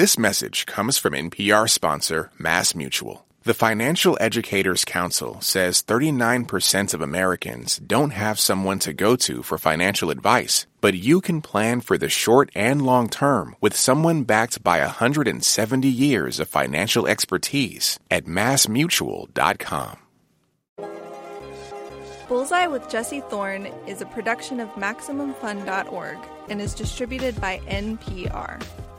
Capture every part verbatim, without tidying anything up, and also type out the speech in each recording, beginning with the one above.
This message comes from N P R sponsor MassMutual. The Financial Educators Council says thirty-nine percent of Americans don't have someone to go to for financial advice, but you can plan for the short and long term with someone backed by one hundred seventy years of financial expertise at mass mutual dot com. Bullseye with Jesse Thorne is a production of Maximum Fun dot org and is distributed by N P R.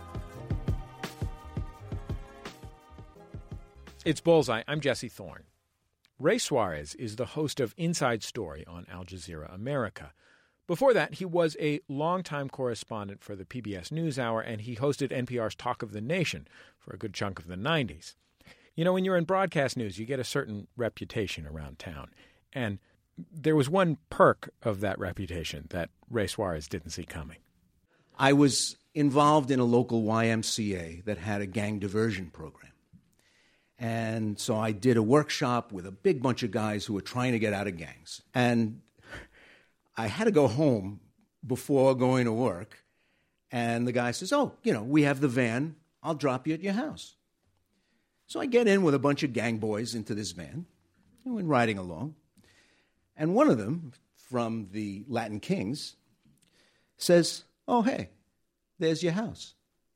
It's Bullseye. I'm Jesse Thorne. Ray Suarez is the host of Inside Story on Al Jazeera America. Before that, he was a longtime correspondent for the P B S NewsHour, and he hosted N P R's Talk of the Nation for a good chunk of the nineties. You know, when you're in broadcast news, you get a certain reputation around town. And there was one perk of that reputation that Ray Suarez didn't see coming. I was involved in a local Y M C A that had a gang diversion program. And so I did a workshop with a big bunch of guys who were trying to get out of gangs. And I had to go home before going to work. And the guy says, oh, you know, we have the van. I'll drop you at your house. So I get in with a bunch of gang boys into this van. And we're riding along. And one of them, from the Latin Kings, says, oh, hey, there's your house.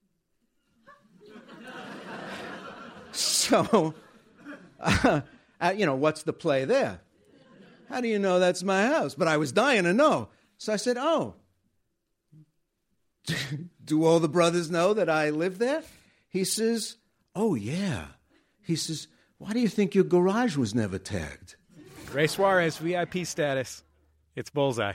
So, uh, uh, you know, what's the play there? How do you know that's my house? But I was dying to know. So I said, oh, do all the brothers know that I live there? He says, oh, yeah. He says, why do you think your garage was never tagged? Ray Suarez, V I P status. It's Bullseye.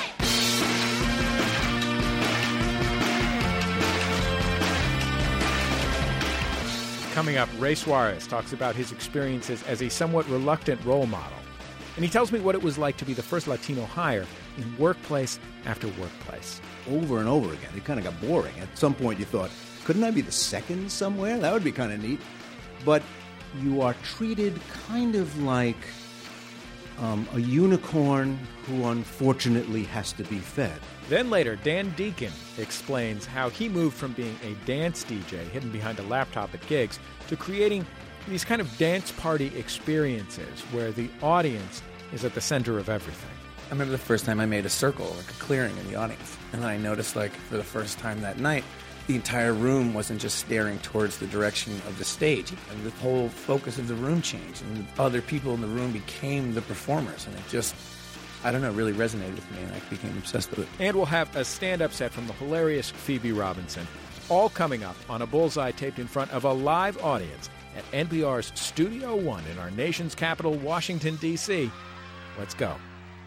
Coming up, Ray Suarez talks about his experiences as a somewhat reluctant role model. And he tells me what it was like to be the first Latino hire in workplace after workplace. Over and over again. It kind of got boring. At some point you thought, couldn't I be the second somewhere? That would be kind of neat. But you are treated kind of like um, a unicorn who unfortunately has to be fed. Then later, Dan Deacon explains how he moved from being a dance D J hidden behind a laptop at gigs to creating these kind of dance party experiences where the audience is at the center of everything. I remember the first time I made a circle, like a clearing in the audience. And then I noticed, like, for the first time that night, the entire room wasn't just staring towards the direction of the stage. And the whole focus of the room changed. And other people in the room became the performers. And it just, I don't know, really resonated with me. And I became obsessed with it. And we'll have a stand-up set from the hilarious Phoebe Robinson. All coming up on a Bullseye taped in front of a live audience at N P R's Studio One in our nation's capital, Washington, D C Let's go.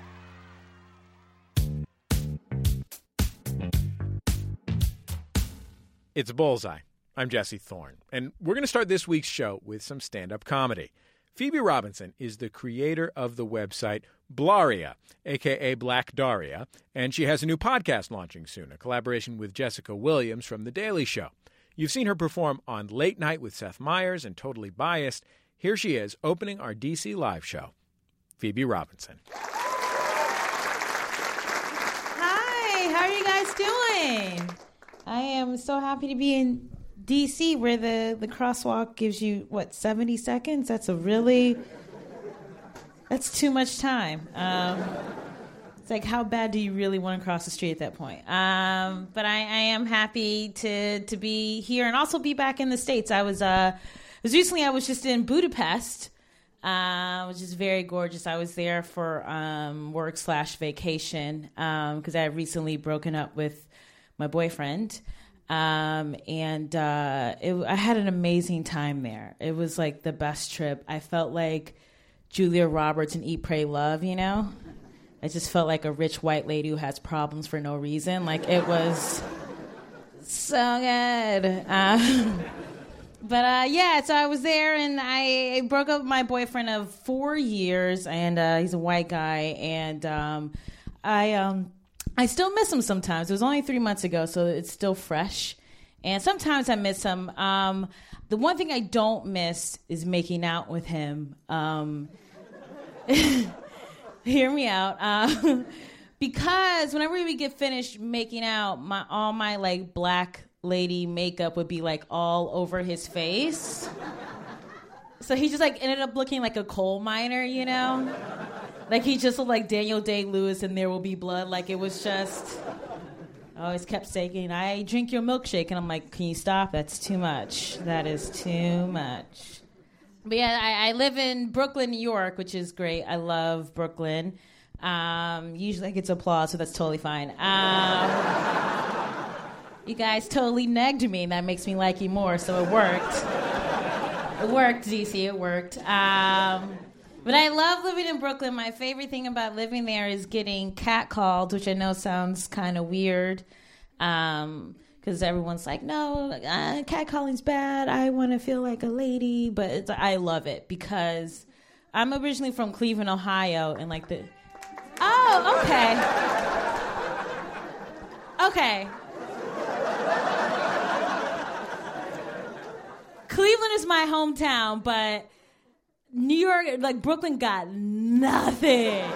It's Bullseye. I'm Jesse Thorne, and we're going to start this week's show with some stand-up comedy. Phoebe Robinson is the creator of the website Blaria, a k a. Black Daria, and she has a new podcast launching soon, a collaboration with Jessica Williams from The Daily Show. You've seen her perform on Late Night with Seth Meyers and Totally Biased. Here she is, opening our D C live show. Phoebe Robinson. Hi, how are you guys doing? I am so happy to be in D C where the, the crosswalk gives you, what, seventy seconds? That's a really, that's too much time. Um, it's like, how bad do you really want to cross the street at that point? Um, but I, I am happy to to be here and also be back in the States. I was, uh, was recently, I was just in Budapest, uh, which is very gorgeous. I was there for um, work slash vacation because um, I had recently broken up with my boyfriend, um, and uh, it, I had an amazing time there. It was like the best trip. I felt like Julia Roberts in Eat, Pray, Love, you know? I just felt like a rich white lady who has problems for no reason. Like, it was so good. Uh, but uh, yeah, so I was there, and I broke up with my boyfriend of four years, and uh, he's a white guy, and um, I... Um, I still miss him sometimes. It was only three months ago, so it's still fresh. And sometimes I miss him. Um, the one thing I don't miss is making out with him. Um, hear me out. Uh, because whenever we get finished making out, my all my like black lady makeup would be like all over his face. So he just like ended up looking like a coal miner, you know? Like he just looked like Daniel Day-Lewis in There Will Be Blood. Like it was just, I always kept saying, I drink your milkshake. And I'm like, can you stop? That's too much. That is too much. But yeah, I, I live in Brooklyn, New York, which is great. I love Brooklyn. Um, usually I get applause, so that's totally fine. Um, you guys totally negged me, and that makes me like you more, so it worked. It worked, D C, it worked. Um, but I love living in Brooklyn. My favorite thing about living there is getting catcalled, which I know sounds kind of weird. Um... Because everyone's like, no, uh, catcalling's bad. I want to feel like a lady. But it's, I love it because I'm originally from Cleveland, Ohio. And like the... Oh, okay. Okay. Cleveland is my hometown, but New York, like Brooklyn got nothing.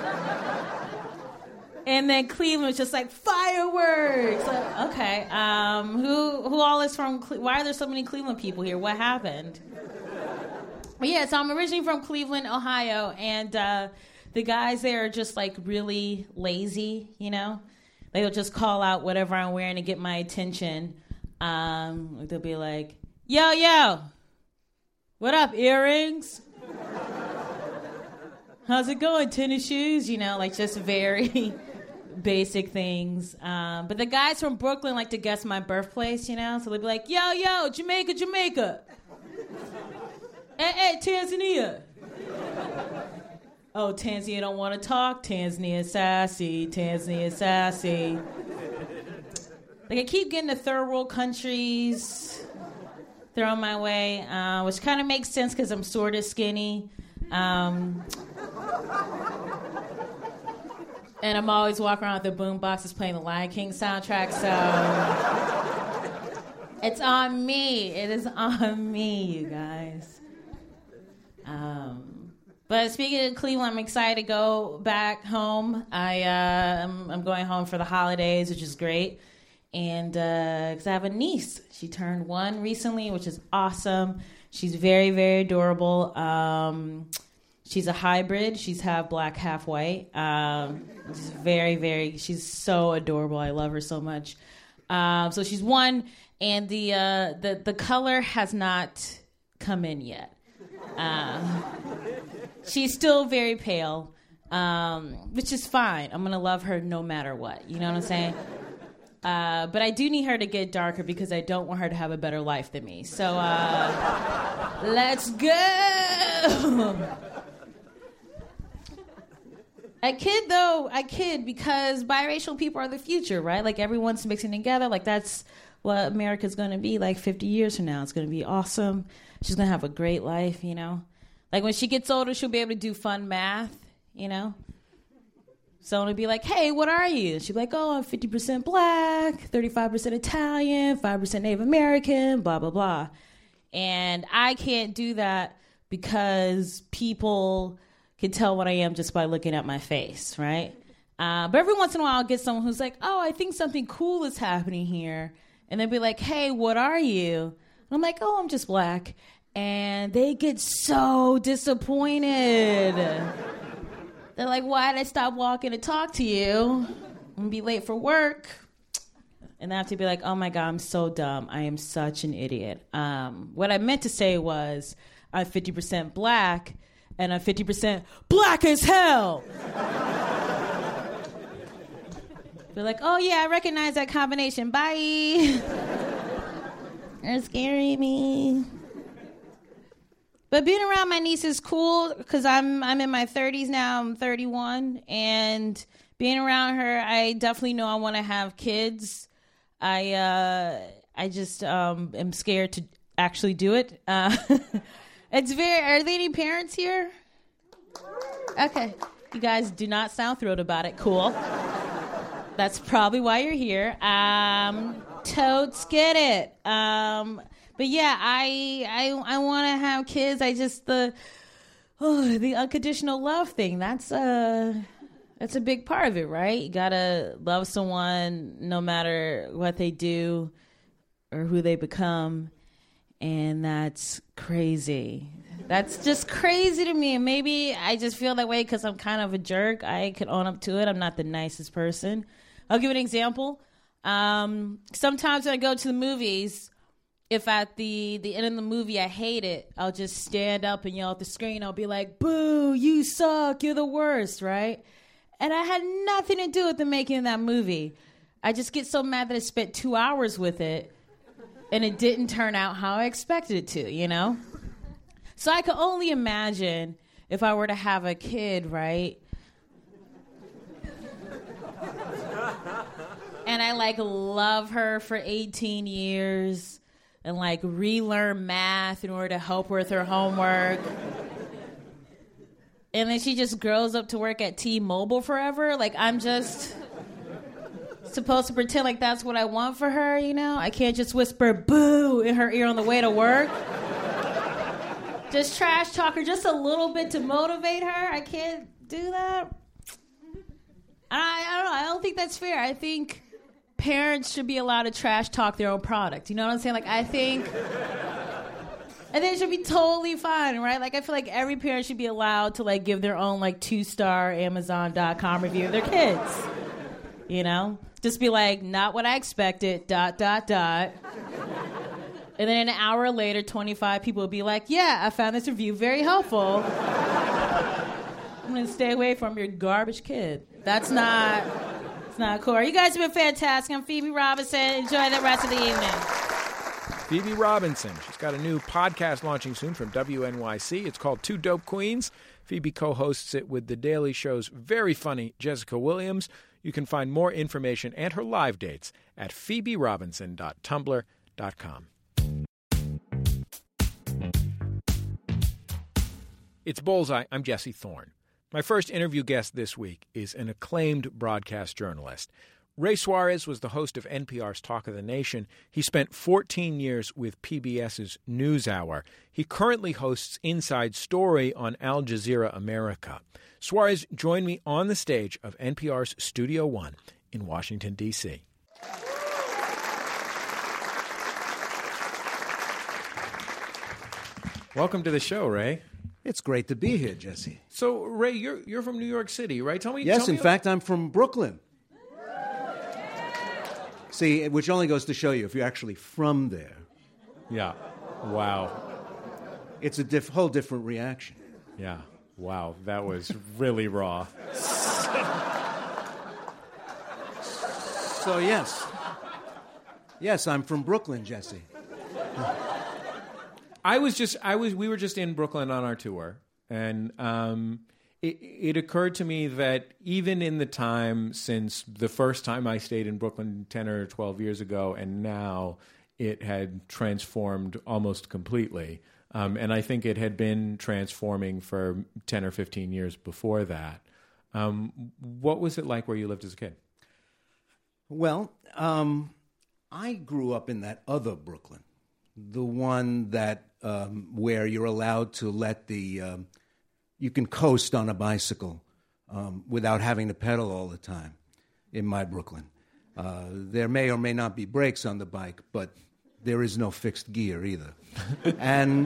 And then Cleveland was just like fireworks. Like, okay, um, who who all is from? Cle- Why are there so many Cleveland people here? What happened? But yeah, so I'm originally from Cleveland, Ohio, and uh, the guys there are just like really lazy. You know, they'll just call out whatever I'm wearing to get my attention. Um, they'll be like, "Yo, yo, what up, earrings? How's it going, tennis shoes?" You know, like just very basic things. Um, but the guys from Brooklyn like to guess my birthplace, you know? So they'll be like, yo, yo, Jamaica, Jamaica. Hey, hey, Tanzania. Oh, Tanzania don't want to talk. Tanzania sassy. Tanzania sassy. Like I keep getting the third world countries thrown my way, uh, which kind of makes sense because I'm sort of skinny. Um, and I'm always walking around with the boom boxes playing the Lion King soundtrack, so it's on me. It is on me, you guys. Um, but speaking of Cleveland, I'm excited to go back home. I, uh, I'm, I'm going home for the holidays, which is great. And because uh, I have a niece. She turned one recently, which is awesome. She's very, very adorable. Um, she's a hybrid. She's half black, half white. Um, she's very, very, she's so adorable. I love her so much. Um, so she's one, and the, uh, the, the color has not come in yet. Um, she's still very pale, um, which is fine. I'm going to love her no matter what. You know what I'm saying? Uh, but I do need her to get darker because I don't want her to have a better life than me. So, uh, let's go! I kid, though. I kid because biracial people are the future, right? Like, everyone's mixing together. Like, that's what America's going to be like fifty years from now. It's going to be awesome. She's going to have a great life, you know? Like, when she gets older, she'll be able to do fun math, you know? Someone would be like, hey, what are you? She'd be like, oh, I'm fifty percent black, thirty-five percent Italian, five percent Native American, blah, blah, blah. And I can't do that because people can tell what I am just by looking at my face, right? Uh, but every once in a while, I'll get someone who's like, oh, I think something cool is happening here. And they'll be like, hey, what are you? And I'm like, oh, I'm just black. And they get so disappointed. They're like, why'd I stop walking to talk to you? I'm going to be late for work. And I have to be like, oh, my God, I'm so dumb. I am such an idiot. Um, what I meant to say was I'm fifty percent black, and I'm fifty percent black as hell. They're like, oh, yeah, I recognize that combination. Bye. You're scaring me. But being around my niece is cool because I'm I'm in my thirties now. I'm thirty-one. And being around her, I definitely know I want to have kids. I uh, I just um, am scared to actually do it. Uh, it's very. Are there any parents here? Okay. You guys do not sound thrilled about it. Cool. That's probably why you're here. Um, totes get it. Um... But yeah, I I I want to have kids. I just the oh, the unconditional love thing. That's uh that's a big part of it, right? You gotta love someone no matter what they do. or who they become. And that's crazy. That's just crazy to me. And maybe I just feel that way because I'm kind of a jerk. I could own up to it. I'm not the nicest person. I'll give you an example. Um, sometimes when I go to the movies, if at the, the end of the movie I hate it, I'll just stand up and yell at the screen. I'll be like, boo, you suck. You're the worst, right? And I had nothing to do with the making of that movie. I just get so mad that I spent two hours with it. And it didn't turn out how I expected it to, you know? So I could only imagine if I were to have a kid, right? And I, like, love her for eighteen years and, like, relearn math in order to help her with her homework. And then she just grows up to work at T-Mobile forever. Like, I'm just... supposed to pretend like that's what I want for her, you know? I can't just whisper boo in her ear on the way to work. Just trash talk her just a little bit to motivate her. I can't do that. I, I don't know. I don't think that's fair. I think parents should be allowed to trash talk their own product. You know what I'm saying? Like, I think... I think it should be totally fine, right? Like, I feel like every parent should be allowed to, like, give their own, like, two-star Amazon dot com review of their kids. You know? Just be like, not what I expected, dot, dot, dot. And then an hour later, twenty-five people will be like, yeah, I found this review very helpful. I'm going to stay away from your garbage kid. That's not, it's not cool. You guys have been fantastic. I'm Phoebe Robinson. Enjoy the rest of the evening. Phoebe Robinson. She's got a new podcast launching soon from W N Y C. It's called Two Dope Queens. Phoebe co-hosts it with The Daily Show's very funny Jessica Williams. You can find more information and her live dates at phoebe robinson dot tumblr dot com. It's Bullseye. I'm Jesse Thorne. My first interview guest this week is an acclaimed broadcast journalist. Ray Suarez was the host of N P R's Talk of the Nation. He spent fourteen years with PBS's NewsHour. He currently hosts Inside Story on Al Jazeera America. Suarez joined me on the stage of N P R's Studio One in Washington, D C Welcome to the show, Ray. It's great to be here, Jesse. So, Ray, you're you're from New York City, right? Tell me. Yes, tell in me fact, I'm from Brooklyn. See, which only goes to show you if you're actually from there. Yeah. Wow. It's a diff- whole different reaction. Yeah. Wow. That was really raw. So, yes. Yes, I'm from Brooklyn, Jesse. I was just, I was, we were just in Brooklyn on our tour, and um, it, it occurred to me that even in the time since the first time I stayed in Brooklyn ten or twelve years ago, and now it had transformed almost completely. Um, and I think it had been transforming for ten or fifteen years before that. Um, what was it like where you lived as a kid? Well, um, I grew up in that other Brooklyn, the one that um, where you're allowed to let the um, you can coast on a bicycle um, without having to pedal all the time. In my Brooklyn, uh, there may or may not be brakes on the bike, but there is no fixed gear either. And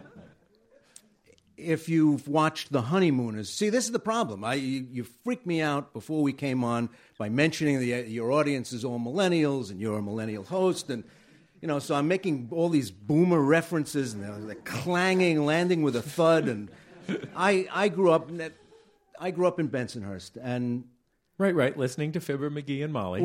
if you've watched The Honeymooners, see, this is the problem. I, you, you freaked me out before we came on by mentioning the, your audience is all millennials, and you're a millennial host, and you know, so I'm making all these boomer references, and they're like clanging, landing with a thud. And I, I grew up, in, I grew up in Bensonhurst, and right, right, listening to Fibber McGee and Molly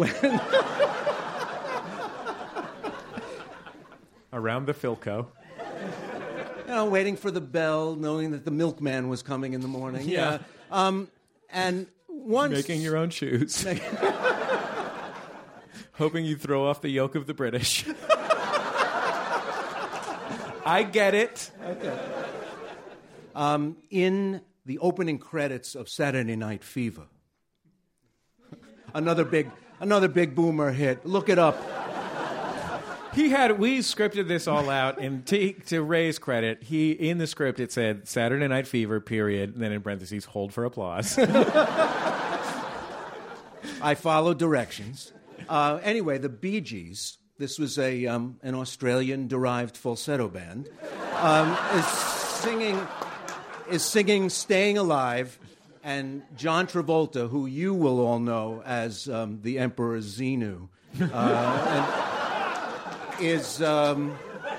around the Philco. You know, waiting for the bell, knowing that the milkman was coming in the morning. Yeah. Uh, um, and once making your own shoes, hoping you throw off the yoke of the British. I get it. Okay. Um, in the opening credits of Saturday Night Fever, another big, another big boomer hit. Look it up. He had, we scripted this all out, and to, to Ray's credit, he, in the script, it said Saturday Night Fever, period, and then in parentheses, hold for applause. I followed directions. Uh, anyway, the Bee Gees This was a um, an Australian-derived falsetto band. Um, is singing is singing "Staying Alive," and John Travolta, who you will all know as um, the Emperor Xenu, uh, and is. Um,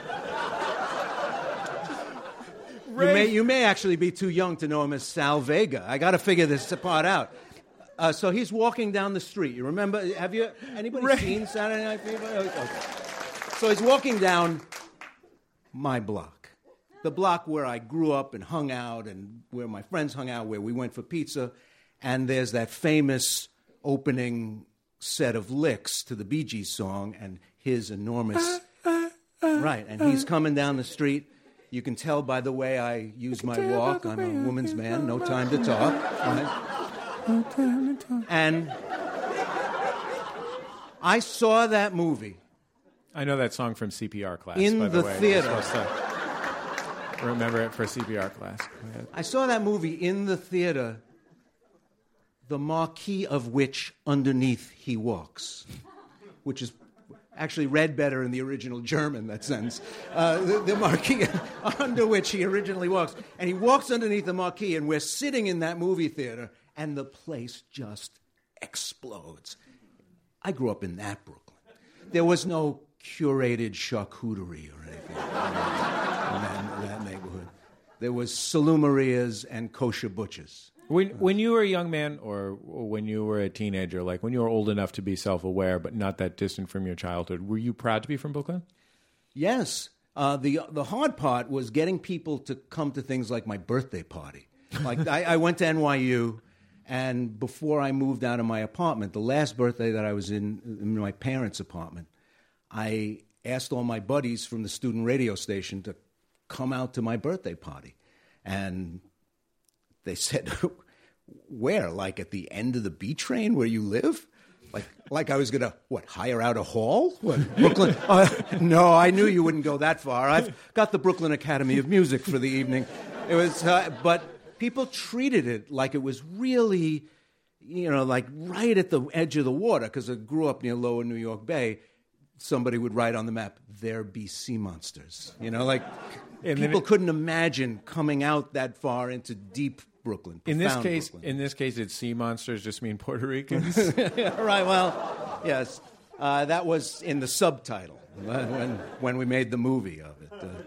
you may you may actually be too young to know him as Sal Vega. I got to figure this part out. Uh, so he's walking down the street. You remember? Have you anybody Ray. seen Saturday Night Fever? Okay. So he's walking down my block, the block where I grew up and hung out, and where my friends hung out, where we went for pizza. And there's that famous opening set of licks to the Bee Gees song, and his enormous right. And he's coming down the street. You can tell by the way I use my walk. I'm a woman's man. No time to talk. Right? And I saw that movie. I know that song from C P R class. In by the, the way. theater. To remember it for C P R class. I saw that movie in the theater, the marquee of which underneath he walks, which is actually read better in the original German, that sentence. Uh, the, the marquee under which he originally walks. And he walks underneath the marquee, and we're sitting in that movie theater, and the place just explodes. I grew up in that Brooklyn. There was no curated charcuterie or anything in that, in that neighborhood. There was Salumarias and kosher butchers. When when you were a young man, or, or when you were a teenager, like when you were old enough to be self-aware but not that distant from your childhood, were you proud to be from Brooklyn? Yes. Uh, the the hard part was getting people to come to things like my birthday party. Like I, I went to N Y U, and before I moved out of my apartment, the last birthday that I was in, in my parents' apartment, I asked all my buddies from the student radio station to come out to my birthday party. And they said, where? Like at the end of the B train where you live? Like like I was going to, what, hire out a hall? What, Brooklyn? Uh, no, I knew you wouldn't go that far. I've got the Brooklyn Academy of Music for the evening. It was, uh, but people treated it like it was really, you know, like right at the edge of the water, because I grew up near Lower New York Bay. Somebody would write on the map, there be sea monsters. You know, like and people it, couldn't imagine coming out that far into deep Brooklyn. In this case, Brooklyn. in this case, did sea monsters just mean Puerto Ricans? Right. Well, yes, uh, that was in the subtitle when when we made the movie of it. Uh,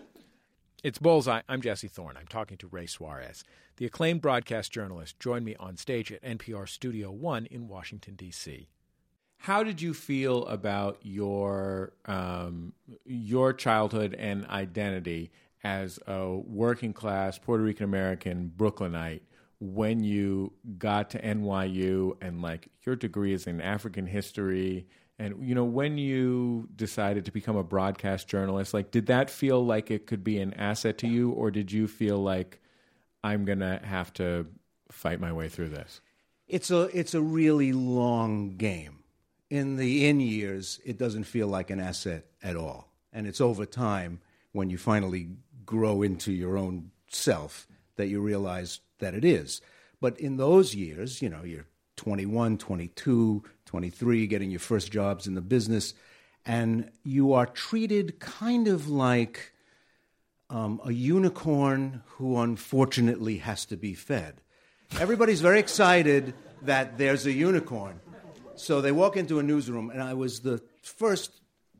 It's Bullseye. I'm Jesse Thorne. I'm talking to Ray Suarez. The acclaimed broadcast journalist joined me on stage at N P R Studio One in Washington, D C How did you feel about your um, your childhood and identity as a working class Puerto Rican American Brooklynite when you got to N Y U and like your degree is in African history, and you know when you decided to become a broadcast journalist, like did that feel like it could be an asset to you, or did you feel like I'm gonna have to fight my way through this? It's a it's a really long game. In the in years, it doesn't feel like an asset at all. And it's over time, when you finally grow into your own self, that you realize that it is. But in those years, you know, you're twenty-one, twenty-two, twenty-three, getting your first jobs in the business, and you are treated kind of like um, a unicorn who unfortunately has to be fed. Everybody's very excited that there's a unicorn. So they walk into a newsroom, and I was the first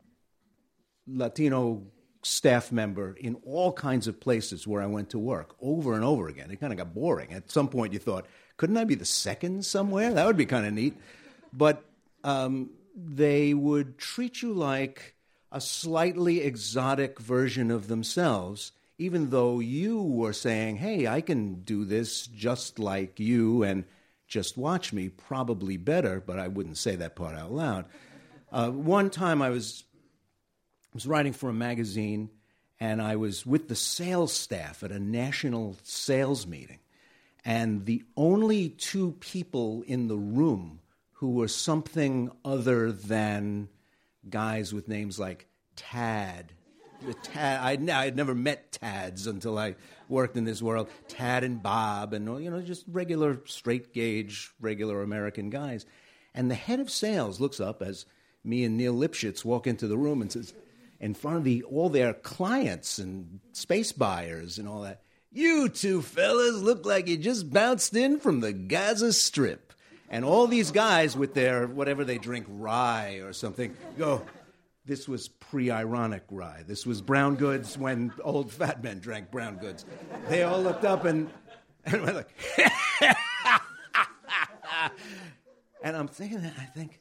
Latino staff member in all kinds of places where I went to work over and over again. It kind of got boring. At some point you thought, couldn't I be the second somewhere? That would be kind of neat. But um, they would treat you like a slightly exotic version of themselves, even though you were saying, hey, I can do this just like you, and just watch me, probably better, but I wouldn't say that part out loud. Uh, one time I was, I was writing for a magazine, and I was with the sales staff at a national sales meeting, and the only two people in the room who were something other than guys with names like Tad. Tad I'd, I'd never met Tads until I worked in this world. Tad and Bob, and you know, just regular straight gauge, regular American guys. And the head of sales looks up as me and Neil Lipschitz walk into the room and says, in front of the all their clients and space buyers and all that, "You two fellas look like you just bounced in from the Gaza Strip." And all these guys with their, whatever they drink, rye or something, go, this was pre-ironic rye. This was brown goods when old fat men drank brown goods. They all looked up and, and went like, and I'm thinking that, I think,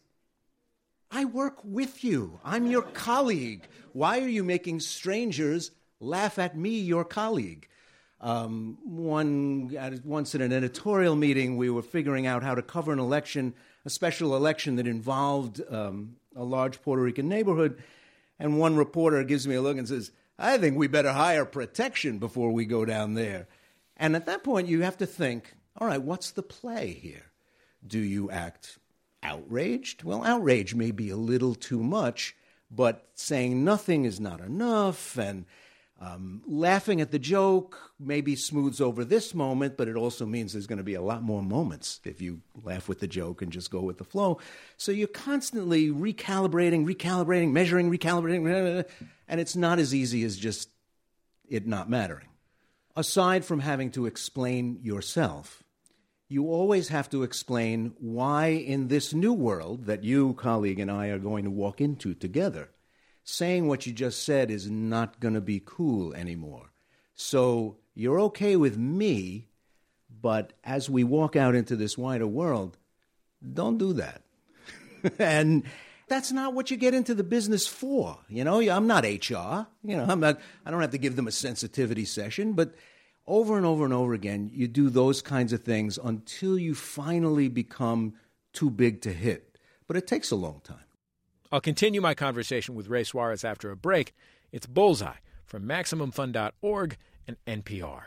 I work with you. I'm your colleague. Why are you making strangers laugh at me, your colleague? Um, one once in an editorial meeting, we were figuring out how to cover an election, a special election that involved um, a large Puerto Rican neighborhood. And one reporter gives me a look and says, "I think we better hire protection before we go down there." And at that point, you have to think, all right, what's the play here? Do you act outraged? Well, outrage may be a little too much, but saying nothing is not enough, and um, laughing at the joke maybe smooths over this moment, but it also means there's going to be a lot more moments if you laugh with the joke and just go with the flow. So you're constantly recalibrating, recalibrating, measuring, recalibrating, and it's not as easy as just it not mattering. Aside from having to explain yourself, you always have to explain why in this new world that you, colleague, and I are going to walk into together, saying what you just said is not going to be cool anymore. So you're okay with me, but as we walk out into this wider world, don't do that. And that's not what you get into the business for. You know, I'm not H R. You know, I'm not, I don't have to give them a sensitivity session, but over and over and over again, you do those kinds of things until you finally become too big to hit. But it takes a long time. I'll continue my conversation with Ray Suarez after a break. It's Bullseye from Maximum Fund dot org and N P R.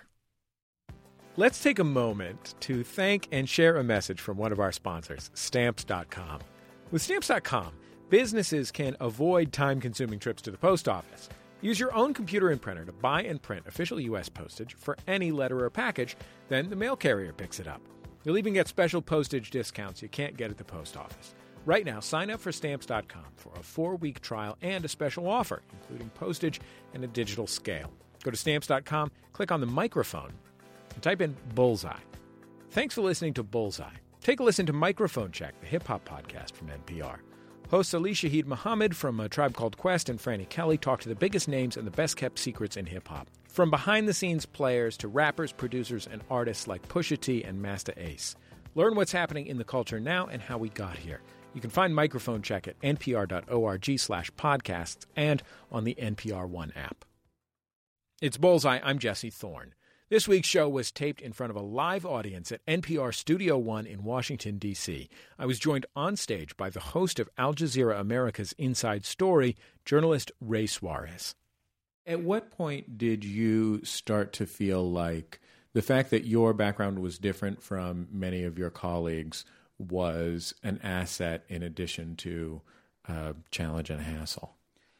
Let's take a moment to thank and share a message from one of our sponsors, Stamps dot com. With Stamps dot com, businesses can avoid time-consuming trips to the post office. Use your own computer and printer to buy and print official U S postage for any letter or package, then the mail carrier picks it up. You'll even get special postage discounts you can't get at the post office. Right now, sign up for Stamps dot com for a four-week trial and a special offer, including postage and a digital scale. Go to Stamps dot com, click on the microphone, and type in Bullseye. Thanks for listening to Bullseye. Take a listen to Microphone Check, the hip-hop podcast from N P R. Hosts Ali Shaheed Muhammad from A Tribe Called Quest and Frannie Kelly talk to the biggest names and the best-kept secrets in hip-hop. From behind-the-scenes players to rappers, producers, and artists like Pusha T and Masta Ace. Learn what's happening in the culture now and how we got here. You can find Microphone Check at npr.org slash podcasts and on the N P R One app. It's Bullseye. I'm Jesse Thorne. This week's show was taped in front of a live audience at N P R Studio One in Washington, D C I was joined on stage by the host of Al Jazeera America's Inside Story, journalist Ray Suarez. At what point did you start to feel like the fact that your background was different from many of your colleagues was an asset in addition to a challenge and a hassle?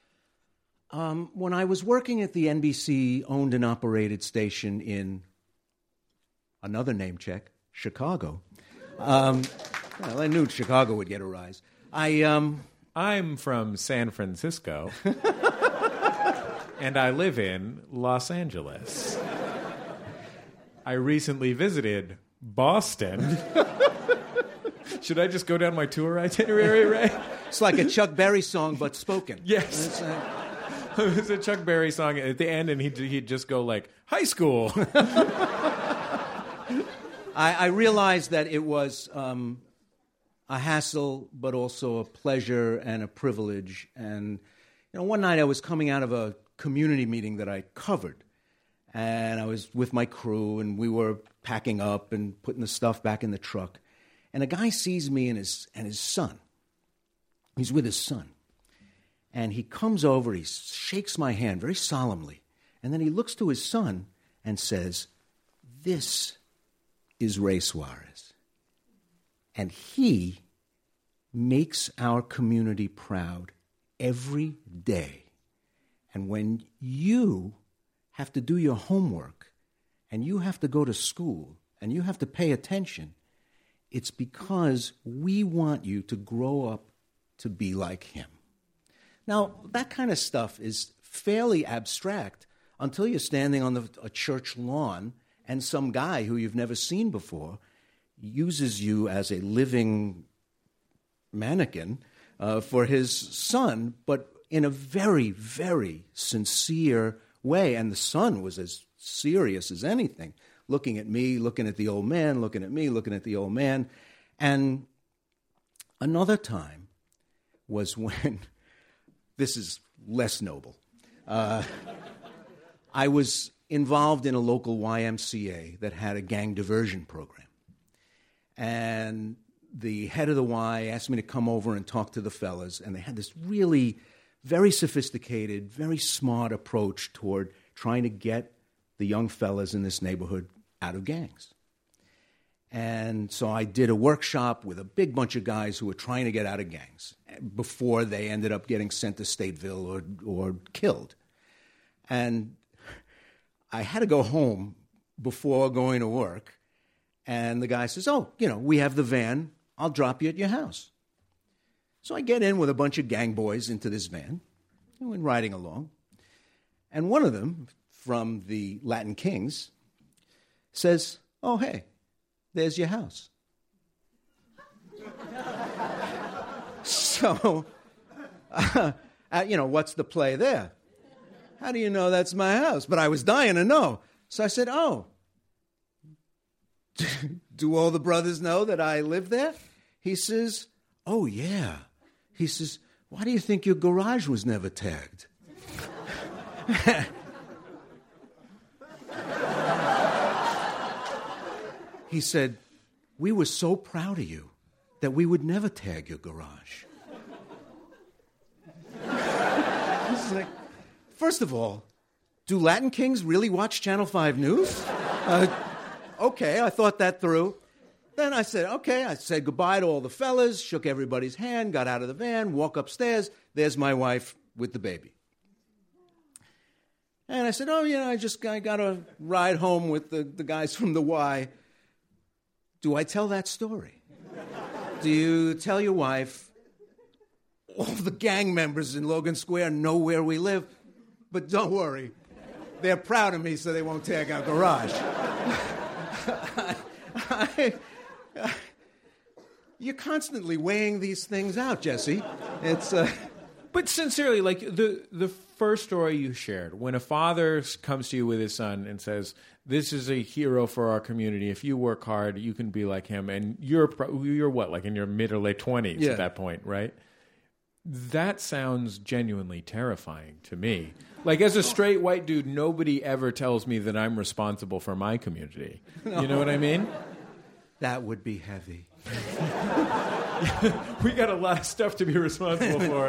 Um, when I was working at the N B C-owned and operated station in another name check, Chicago, um, well, I knew Chicago would get a rise. I, um, I'm from San Francisco, and I live in Los Angeles. I recently visited Boston. Should I just go down my tour itinerary, Ray? It's like a Chuck Berry song, but spoken. Yes. It was a Chuck Berry song at the end, and he'd, he'd just go like, high school. I, I realized that it was um, a hassle, but also a pleasure and a privilege. And you know, one night I was coming out of a community meeting that I covered, and I was with my crew, and we were packing up and putting the stuff back in the truck. And a guy sees me and his and his son. He's with his son. And he comes over, he shakes my hand very solemnly, and then he looks to his son and says, "This is Ray Suarez. And he makes our community proud every day. And when you have to do your homework, and you have to go to school, and you have to pay attention, it's because we want you to grow up to be like him. Now, that kind of stuff is fairly abstract until you're standing on the, a church lawn and some guy who you've never seen before uses you as a living mannequin uh, for his son, but in a very, very sincere way. And the son was as serious as anything, looking at me, looking at the old man, looking at me, looking at the old man. And another time was when, this is less noble, uh, I was involved in a local Y M C A that had a gang diversion program. And the head of the Y asked me to come over and talk to the fellas, and they had this really very sophisticated, very smart approach toward trying to get the young fellas in this neighborhood out of gangs. And so I did a workshop with a big bunch of guys who were trying to get out of gangs before they ended up getting sent to Stateville or, or killed. And I had to go home before going to work, and the guy says, oh, you know, we have the van. I'll drop you at your house. So I get in with a bunch of gang boys into this van, and we're riding along. And one of them, from the Latin Kings, says, oh, hey, there's your house. So, uh, uh, you know, what's the play there? How do you know that's my house? But I was dying to know. So I said, oh, do all the brothers know that I live there? He says, oh, yeah. He says, why do you think your garage was never tagged? He said, we were so proud of you that we would never tag your garage. It's like, first of all, do Latin Kings really watch Channel five News? Uh, okay, I thought that through. Then I said, okay, I said goodbye to all the fellas, shook everybody's hand, got out of the van, walk upstairs. There's my wife with the baby. And I said, oh, you know, I just I got to ride home with the, the guys from the Y. Do I tell that story? Do you tell your wife, all the gang members in Logan Square know where we live, but don't worry, they're proud of me so they won't tag our garage. I, I, I, you're constantly weighing these things out, Jesse. It's... Uh, But sincerely, like the the first story you shared, when a father comes to you with his son and says, "This is a hero for our community. If you work hard, you can be like him," and you're you're what, like in your mid or late twenties yeah. at that point, right? That sounds genuinely terrifying to me. Like as a straight white dude, nobody ever tells me that I'm responsible for my community. No. You know what I mean? That would be heavy. We got a lot of stuff to be responsible for.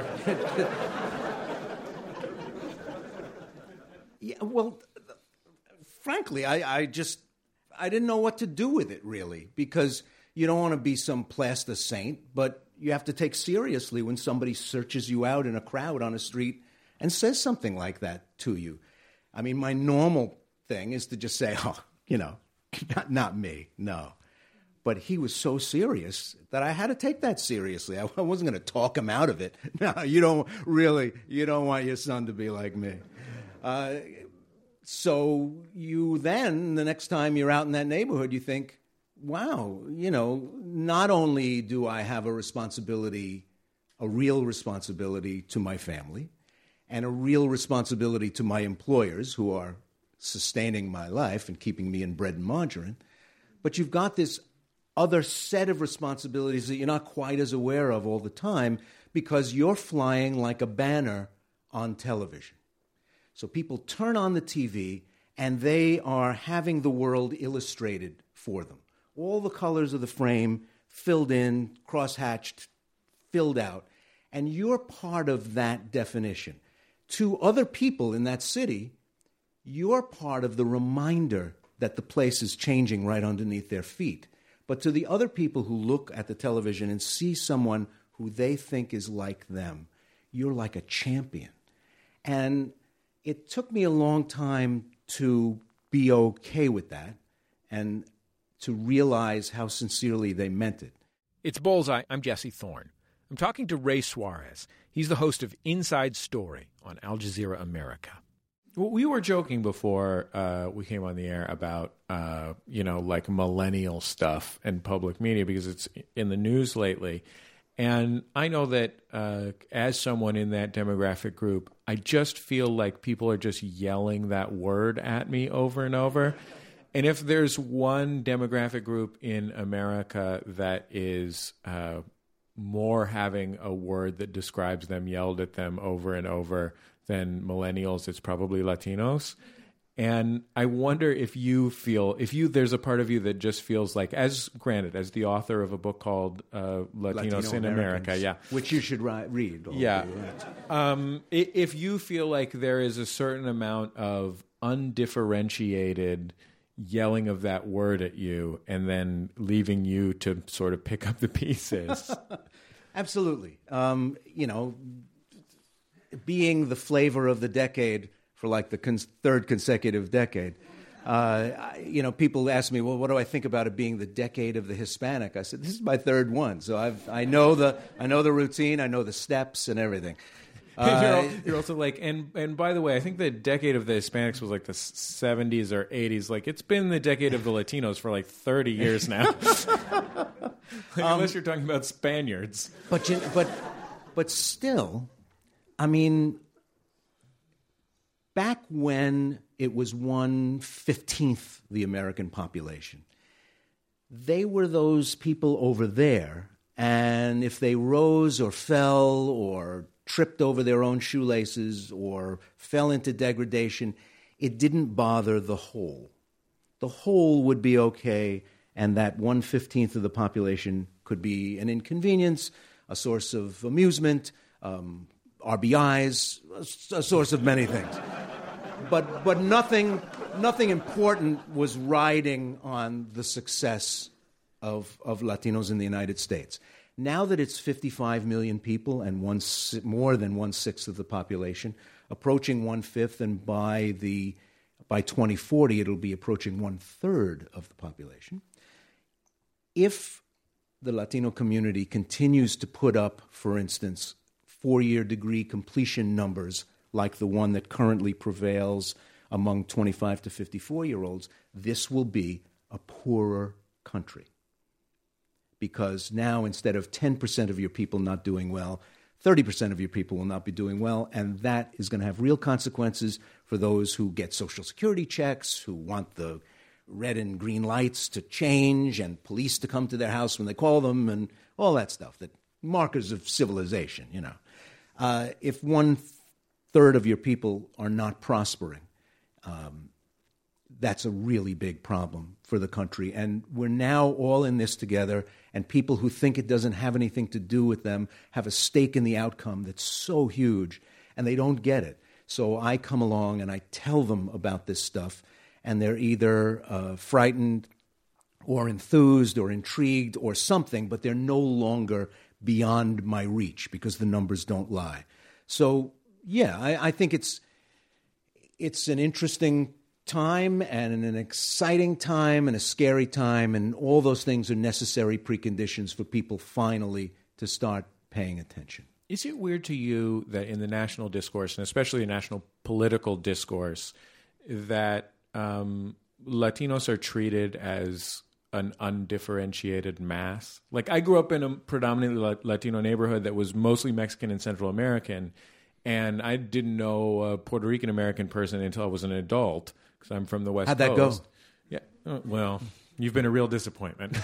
Yeah, well, frankly, I, I just, I didn't know what to do with it, really, because you don't want to be some plaster saint, but you have to take seriously when somebody searches you out in a crowd on a street and says something like that to you. I mean, my normal thing is to just say, oh, you know, not, not me, no. But he was so serious that I had to take that seriously. I wasn't going to talk him out of it. No, you don't really, you don't want your son to be like me. Uh, so you then, the next time you're out in that neighborhood, you think, wow, you know, not only do I have a responsibility, a real responsibility to my family, and a real responsibility to my employers who are sustaining my life and keeping me in bread and margarine, but you've got this other set of responsibilities that you're not quite as aware of all the time because you're flying like a banner on television. So people turn on the T V and they are having the world illustrated for them. All the colors of the frame filled in, cross-hatched, filled out. And you're part of that definition. To other people in that city, you're part of the reminder that the place is changing right underneath their feet. But to the other people who look at the television and see someone who they think is like them, you're like a champion. And it took me a long time to be okay with that and to realize how sincerely they meant it. It's Bullseye. I'm Jesse Thorne. I'm talking to Ray Suarez. He's the host of Inside Story on Al Jazeera America. Well, we were joking before uh, we came on the air about, uh, you know, like millennial stuff and public media because it's in the news lately. And I know that uh, as someone in that demographic group, I just feel like people are just yelling that word at me over and over. And if there's one demographic group in America that is uh, more having a word that describes them yelled at them over and over than millennials, it's probably Latinos. And I wonder if you feel, if you, there's a part of you that just feels like, as granted, as the author of a book called uh, Latinos Latino in America, yeah, which you should ri- read. Yeah, um, if you feel like there is a certain amount of undifferentiated yelling of that word at you, and then leaving you to sort of pick up the pieces. Absolutely, um, you know, being the flavor of the decade. For like the con- third consecutive decade. Uh, I, you know, people ask me, well, what do I think about it being the decade of the Hispanic? I said, this is my third one. So I've, I know the I know the routine, I know the steps and everything. Uh, you're, you're also like, and and by the way, I think the decade of the Hispanics was like the seventies or eighties. Like, it's been the decade of the Latinos for like thirty years now. like, um, unless you're talking about Spaniards. But, you, but, but still, I mean... Back when it was one fifteenth the American population, they were those people over there, and if they rose or fell or tripped over their own shoelaces or fell into degradation, it didn't bother the whole. The whole would be okay, and that one fifteenth of the population could be an inconvenience, a source of amusement, um, R B Is, a, a source of many things. But but nothing nothing important was riding on the success of of Latinos in the United States. Now that it's fifty-five million people and one more than one sixth of the population, approaching one fifth, and by the by twenty forty it'll be approaching one third of the population. If the Latino community continues to put up, for instance, four-year degree completion numbers like the one that currently prevails among twenty-five to fifty-four-year-olds, this will be a poorer country. Because now, instead of ten percent of your people not doing well, thirty percent of your people will not be doing well, and that is going to have real consequences for those who get Social Security checks, who want the red and green lights to change, and police to come to their house when they call them, and all that stuff, that markers of civilization, you know. Uh, if one third of your people are not prospering, um, that's a really big problem for the country. And we're now all in this together, and people who think it doesn't have anything to do with them have a stake in the outcome that's so huge, and they don't get it. So I come along and I tell them about this stuff, and they're either uh, frightened or enthused or intrigued or something, but they're no longer beyond my reach because the numbers don't lie. So yeah, I, I think it's it's an interesting time and an exciting time and a scary time, and all those things are necessary preconditions for people finally to start paying attention. Is it weird to you that in the national discourse, and especially the national political discourse, that um, Latinos are treated as an undifferentiated mass? Like, I grew up in a predominantly Latino neighborhood that was mostly Mexican and Central American, and I didn't know a Puerto Rican American person until I was an adult, because I'm from the West Coast. How'd that go? Yeah. Oh, well, you've been a real disappointment.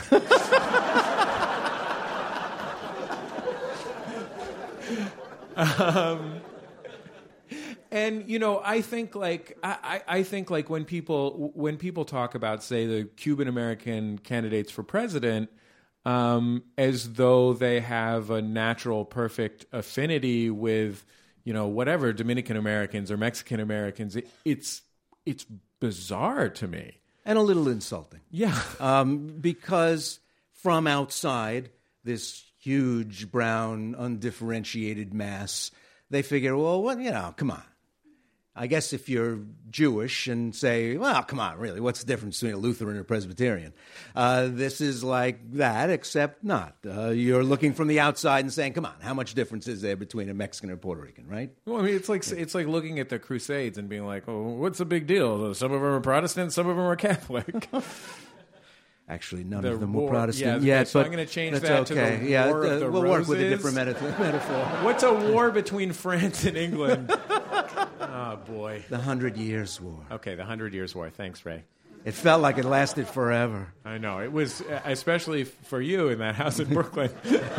um, and you know, I think like I, I think like when people when people talk about, say, the Cuban American candidates for president, um, as though they have a natural, perfect affinity with, you know, whatever, Dominican Americans or Mexican Americans, it, it's it's bizarre to me. And a little insulting. Yeah. Um, because from outside, this huge, brown, undifferentiated mass, they figure, well, what, you know, come on. I guess if you're Jewish and say, well, come on, really, what's the difference between a Lutheran and a Presbyterian? Uh, this is like that, except not. Uh, you're looking from the outside and saying, come on, how much difference is there between a Mexican and a Puerto Rican, right? Well, I mean, it's like it's like looking at the Crusades and being like, oh, what's the big deal? Some of them are Protestant, some of them are Catholic. Actually, none The of them war- were Protestant yeah, yet, so but I'm gonna change that's that to okay. the yeah, War of the we'll work with a Roses. different meta- metaphor. What's a war between France and England? Oh, boy. The Hundred Years' War. Okay, the Hundred Years' War. Thanks, Ray. It felt like it lasted forever. I know. It was, uh, especially for you in that house in Brooklyn.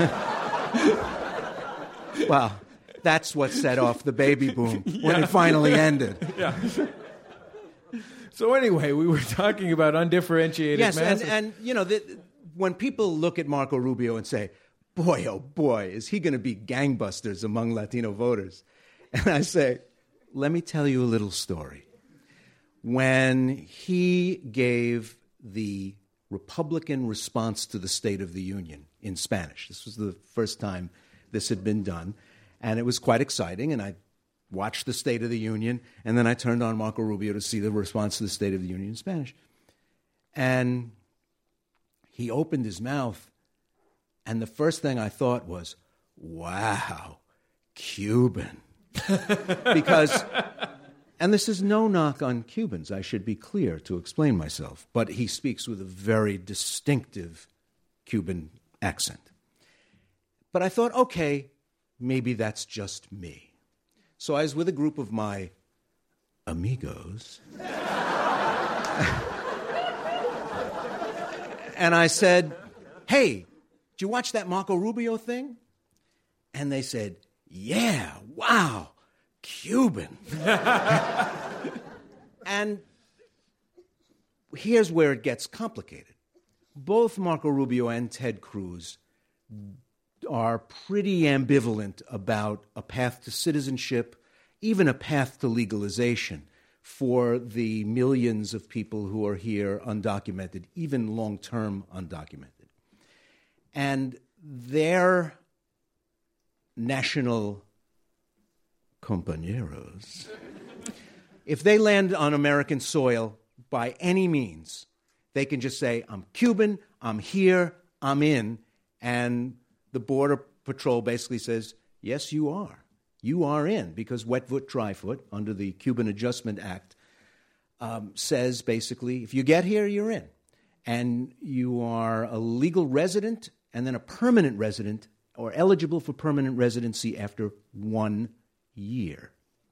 Well, that's what set off the baby boom when it finally ended. Yeah. So anyway, we were talking about undifferentiated Yes, and, masses. and you know, the, when people look at Marco Rubio and say, boy, oh boy, is he going to be gangbusters among Latino voters? And I say, let me tell you a little story. When he gave the Republican response to the State of the Union in Spanish, this was the first time this had been done, and it was quite exciting, and I watched the State of the Union, and then I turned on Marco Rubio to see the response to the State of the Union in Spanish. And he opened his mouth, and the first thing I thought was, wow, Cuban. Because, and this is no knock on Cubans, I should be clear to explain myself, but he speaks with a very distinctive Cuban accent. But I thought, okay, maybe that's just me. So I was with a group of my amigos. And I said, hey, did you watch that Marco Rubio thing? And they said, yeah, wow, Cuban. And here's where it gets complicated. Both Marco Rubio and Ted Cruz are pretty ambivalent about a path to citizenship, even a path to legalization for the millions of people who are here undocumented, even long-term undocumented. And their national compañeros, if they land on American soil by any means, they can just say, I'm Cuban, I'm here, I'm in, and the Border Patrol basically says, yes, you are. You are in, because wet foot, dry foot, under the Cuban Adjustment Act, um, says basically, if you get here, you're in. And you are a legal resident and then a permanent resident or eligible for permanent residency after one year.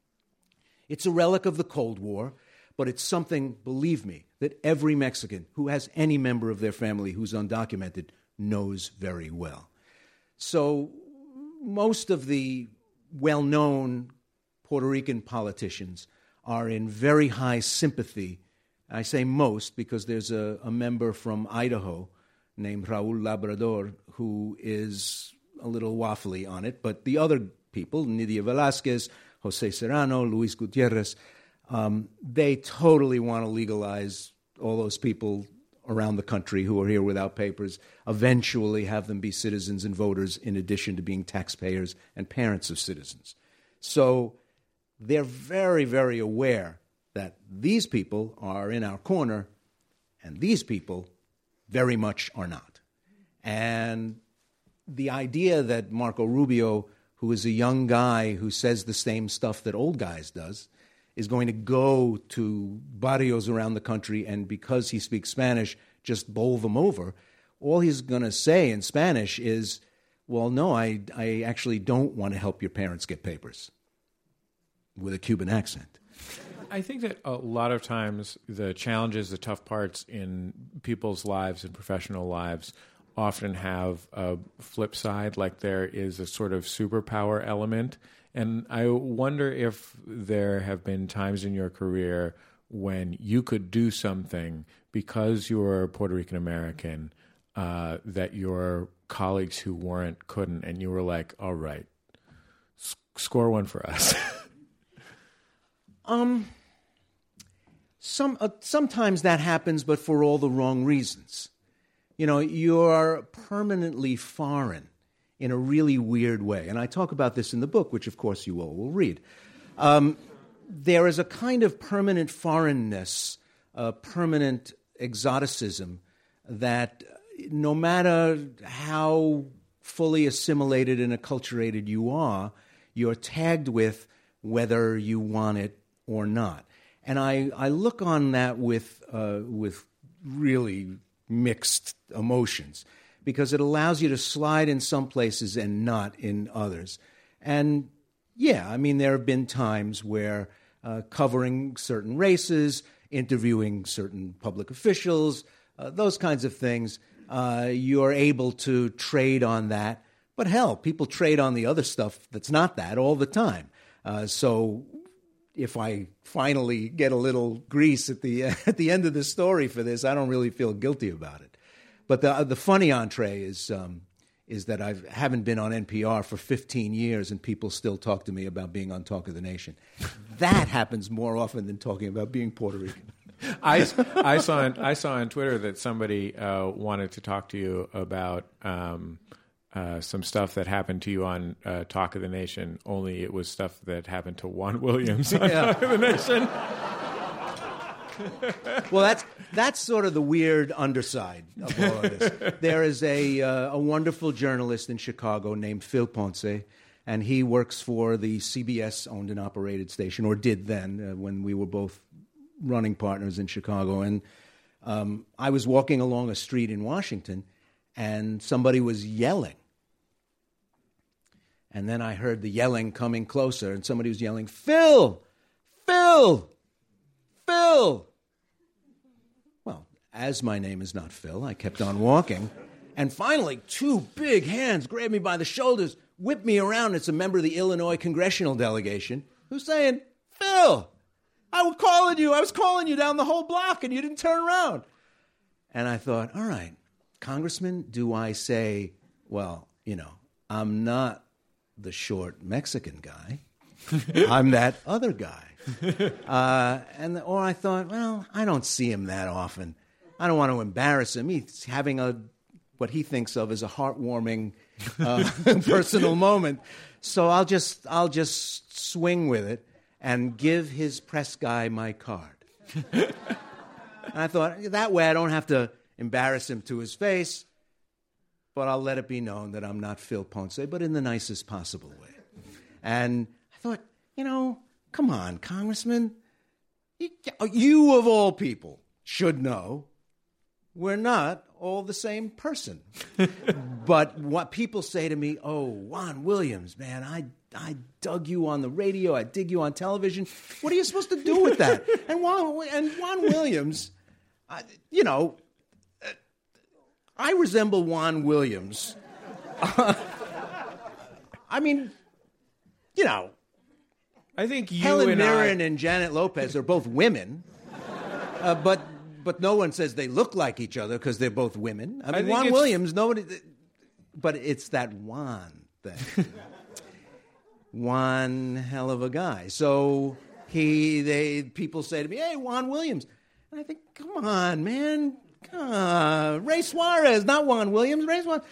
It's a relic of the Cold War, but it's something, believe me, that every Mexican who has any member of their family who's undocumented knows very well. So most of the well-known Puerto Rican politicians are in very high sympathy. I say most because there's a, a member from Idaho named Raul Labrador who is a little waffly on it, but the other people, Nidia Velázquez, Jose Serrano, Luis Gutierrez, um, they totally want to legalize all those people around the country who are here without papers, eventually have them be citizens and voters in addition to being taxpayers and parents of citizens. So they're very, very aware that these people are in our corner and these people very much are not. And the idea that Marco Rubio, who is a young guy who says the same stuff that old guys does, is going to go to barrios around the country and because he speaks Spanish, just bowl them over. All he's going to say in Spanish is, well, no, I, I actually don't want to help your parents get papers, with a Cuban accent. I think that a lot of times the challenges, the tough parts in people's lives and professional lives often have a flip side, like there is a sort of superpower element. And I wonder if there have been times in your career when you could do something because you're Puerto Rican American uh, that your colleagues who weren't couldn't, and you were like, all right, s- score one for us. um, some uh, sometimes that happens, but for all the wrong reasons. You know, you're permanently foreign in a really weird way. And I talk about this in the book, which, of course, you all will read. Um, there is a kind of permanent foreignness, a permanent exoticism that no matter how fully assimilated and acculturated you are, you're tagged with whether you want it or not. And I, I look on that with uh, with really mixed emotions, because it allows you to slide in some places and not in others. And yeah, I mean, there have been times where uh, covering certain races, interviewing certain public officials, uh, those kinds of things, uh, you're able to trade on that. But hell, people trade on the other stuff that's not that all the time. Uh, so if I finally get a little grease at the at the end of the story for this, I don't really feel guilty about it. But the the funny entree is um, is that I haven't been on N P R for fifteen years, and people still talk to me about being on Talk of the Nation. That happens more often than talking about being Puerto Rican. I, I saw on, I saw on Twitter that somebody uh, wanted to talk to you about um, uh, some stuff that happened to you on uh, Talk of the Nation. Only it was stuff that happened to Juan Williams on Yeah. Talk of the Nation. Well, that's that's sort of the weird underside of all of this. There is a uh, a wonderful journalist in Chicago named Phil Ponce, and he works for the C B S owned and operated station, or did then, uh, when we were both running partners in Chicago. And um, I was walking along a street in Washington, and somebody was yelling. And then I heard the yelling coming closer, and somebody was yelling, "Phil! Phil! Phil!" Well, as my name is not Phil, I kept on walking. And finally, two big hands grabbed me by the shoulders, whipped me around. It's a member of the Illinois congressional delegation who's saying, "Phil, I was calling you. I was calling you down the whole block, and you didn't turn around." And I thought, all right, Congressman, do I say, well, you know, I'm not the short Mexican guy. I'm that other guy. Uh, and or I thought, well, I don't see him that often. I don't want to embarrass him. He's having a what he thinks of as a heartwarming uh, personal moment. So I'll just I'll just swing with it and give his press guy my card. And I thought, that way I don't have to embarrass him to his face, but I'll let it be known that I'm not Phil Ponce, but in the nicest possible way. And I thought, you know, come on, Congressman. You, you of all people should know we're not all the same person. But what people say to me, oh, Juan Williams, man, I I dug you on the radio, I dig you on television. What are you supposed to do with that? And Juan, and Juan Williams, I, you know, I resemble Juan Williams. Uh, I mean, you know, I think you Helen and Mirren I... and Janet Lopez are both women, uh, but but no one says they look like each other because they're both women. I mean, I think Juan it's- Williams, nobody, but it's that Juan thing. One hell of a guy. So he, they, people say to me, "Hey, Juan Williams," and I think, come on, man, come on. Ray Suarez, not Juan Williams. Ray Suarez.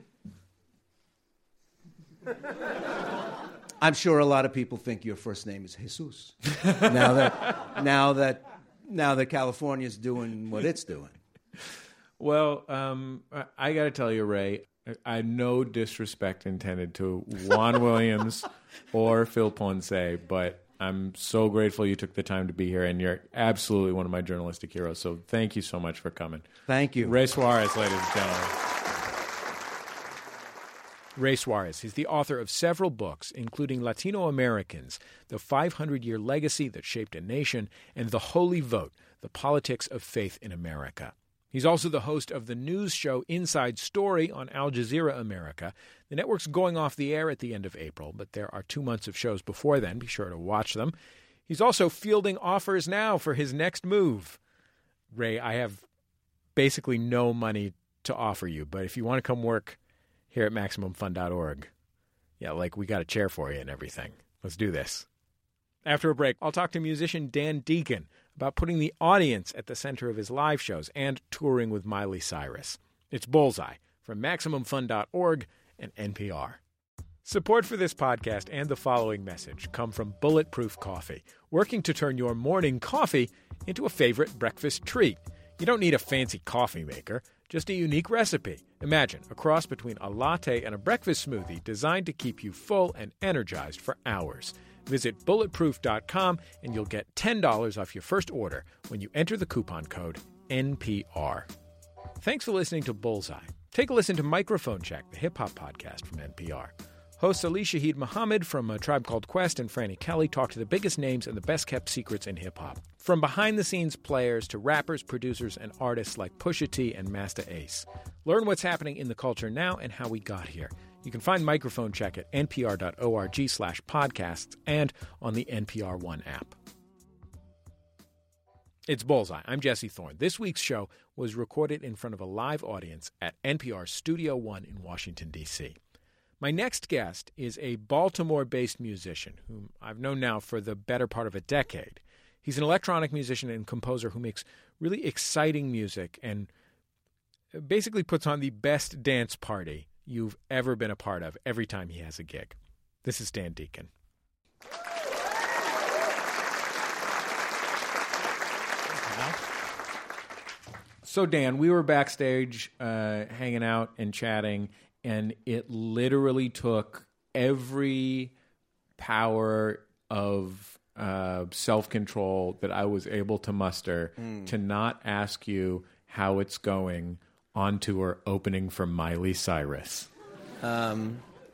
I'm sure a lot of people think your first name is Jesus. now that, now that, now that California's doing what it's doing. Well, um, I, I got to tell you, Ray, I, I no disrespect intended to Juan Williams or Phil Ponce, but I'm so grateful you took the time to be here, and you're absolutely one of my journalistic heroes. So thank you so much for coming. Thank you. Ray Suarez, ladies and gentlemen. Ray Suarez. He's the author of several books, including Latino Americans, The five hundred year Legacy That Shaped a Nation, and The Holy Vote, The Politics of Faith in America. He's also the host of the news show Inside Story on Al Jazeera America. The network's going off the air at the end of April, but there are two months of shows before then. Be sure to watch them. He's also fielding offers now for his next move. Ray, I have basically no money to offer you, but if you want to come work here at Maximum Fun dot org, yeah, like we got a chair for you and everything. Let's do this. After a break, I'll talk to musician Dan Deacon about putting the audience at the center of his live shows and touring with Miley Cyrus. It's Bullseye from Maximum Fun dot org and N P R. Support for this podcast and the following message come from Bulletproof Coffee, working to turn your morning coffee into a favorite breakfast treat. You don't need a fancy coffee maker, just a unique recipe. Imagine a cross between a latte and a breakfast smoothie designed to keep you full and energized for hours. Visit bulletproof dot com and you'll get ten dollars off your first order when you enter the coupon code N P R. Thanks for listening to Bullseye. Take a listen to Microphone Check, the hip-hop podcast from N P R. Hosts Ali Shaheed Muhammad from A Tribe Called Quest and Frannie Kelly talk to the biggest names and the best-kept secrets in hip-hop. From behind-the-scenes players to rappers, producers, and artists like Pusha T and Masta Ace. Learn what's happening in the culture now and how we got here. You can find Microphone Check at npr.org slash podcasts and on the N P R One app. It's Bullseye. I'm Jesse Thorne. This week's show was recorded in front of a live audience at N P R Studio One in Washington, D C My next guest is a Baltimore-based musician whom I've known now for the better part of a decade. He's an electronic musician and composer who makes really exciting music and basically puts on the best dance party you've ever been a part of every time he has a gig. This is Dan Deacon. So, Dan, we were backstage uh, hanging out and chatting, and it literally took every power of uh, self-control that I was able to muster mm. to not ask you how it's going on tour opening for Miley Cyrus. Um,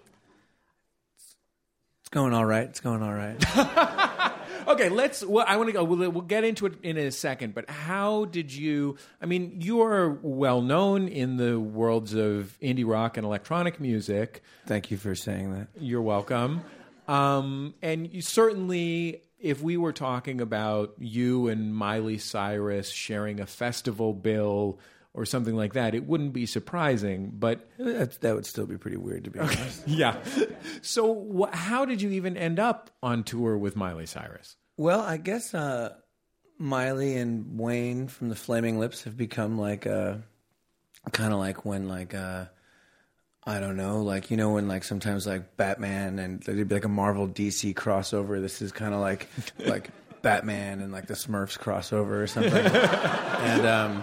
it's going all right. It's going all right. Okay, let's. Well, I want to go. We'll, we'll get into it in a second. But how did you? I mean, you are well known in the worlds of indie rock and electronic music. Thank you for saying that. You're welcome. Um, and you certainly, if we were talking about you and Miley Cyrus sharing a festival bill or something like that, it wouldn't be surprising. But that, that would still be pretty weird, to be okay. honest. Yeah. So, wh- how did you even end up on tour with Miley Cyrus? Well, I guess uh, Miley and Wayne from the Flaming Lips have become like uh, kind of like when like uh, I don't know, like you know when like sometimes like Batman and there'd be like a Marvel D C crossover. This is kind of like like Batman and like the Smurfs crossover or something. and um,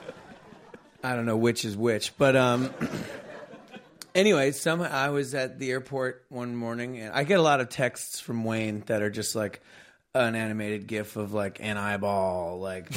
I don't know which is which, but um, anyway, somehow I was at the airport one morning, and I get a lot of texts from Wayne that are just like an animated GIF of like an eyeball, like,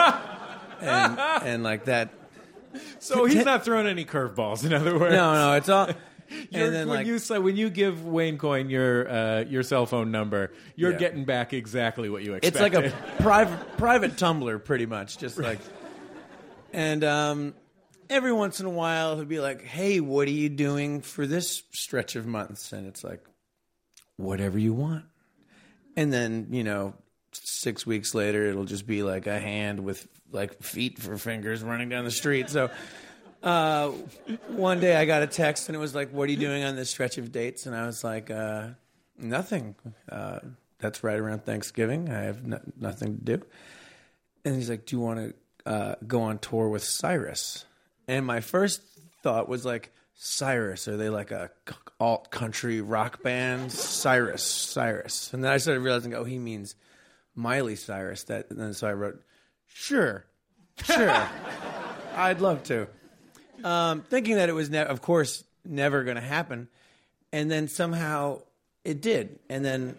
and and like that. So he's not throwing any curveballs. In other words, no, no, it's all. You're, and then when like you say, when you give Wayne Coyne your uh, your cell phone number, you're Yeah. getting back exactly what you expected. it's like a private private Tumblr, pretty much, just like. And um, every once in a while, he'll be like, "Hey, what are you doing for this stretch of months?" And it's like, "Whatever you want." And then, you know, six weeks later, it'll just be like a hand with like feet for fingers running down the street. So uh, one day I got a text and it was like, "What are you doing on this stretch of dates?" And I was like, uh, "Nothing. Uh, that's right around Thanksgiving. I have no- nothing to do." And he's like, "Do you want to uh, go on tour with Cyrus?" And my first thought was like, Cyrus, are they like a alt country rock band? Cyrus, Cyrus. And then I started realizing, oh, he means Miley Cyrus. That, and then so I wrote, sure, sure, I'd love to. Um, thinking that it was, ne- of course, never going to happen. And then somehow it did. And then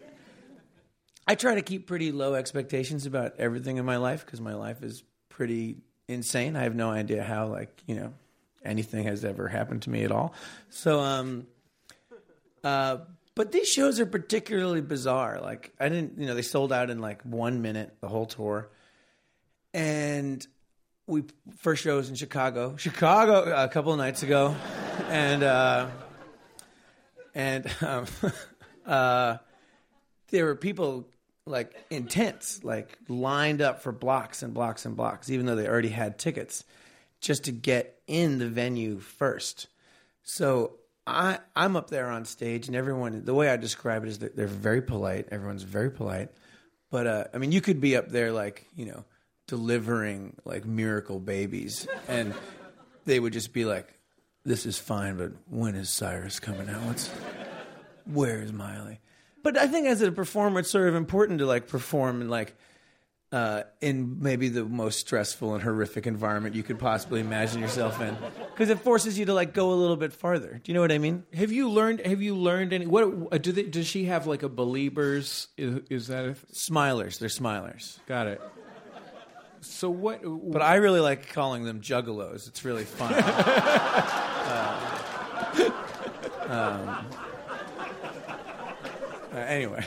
I try to keep pretty low expectations about everything in my life because my life is pretty insane. I have no idea how, like, you know, anything has ever happened to me at all. So, um, uh, but these shows are particularly bizarre. Like, I didn't, you know, they sold out in like one minute, the whole tour. And we, first show was in Chicago, Chicago a couple of nights ago. and, uh, and, um, uh, there were people like in tents, like lined up for blocks and blocks and blocks, even though they already had tickets, just to get in the venue first. So I, I'm up there on stage, and everyone, the way I describe it is that they're very polite. Everyone's very polite. But, uh, I mean, you could be up there like, you know, delivering like miracle babies, and they would just be like, this is fine, but when is Cyrus coming out? What's, Where's Miley? But I think as a performer, it's sort of important to like perform in like uh, in maybe the most stressful and horrific environment you could possibly imagine yourself in, because it forces you to like go a little bit farther. Do you know what I mean? Have you learned? Have you learned any? What uh, do they, does she have like a Beliebers? Is, is that a, Smilers? They're Smilers. got it? So what? But I really like calling them juggalos. It's really fun. uh, um, uh, anyway.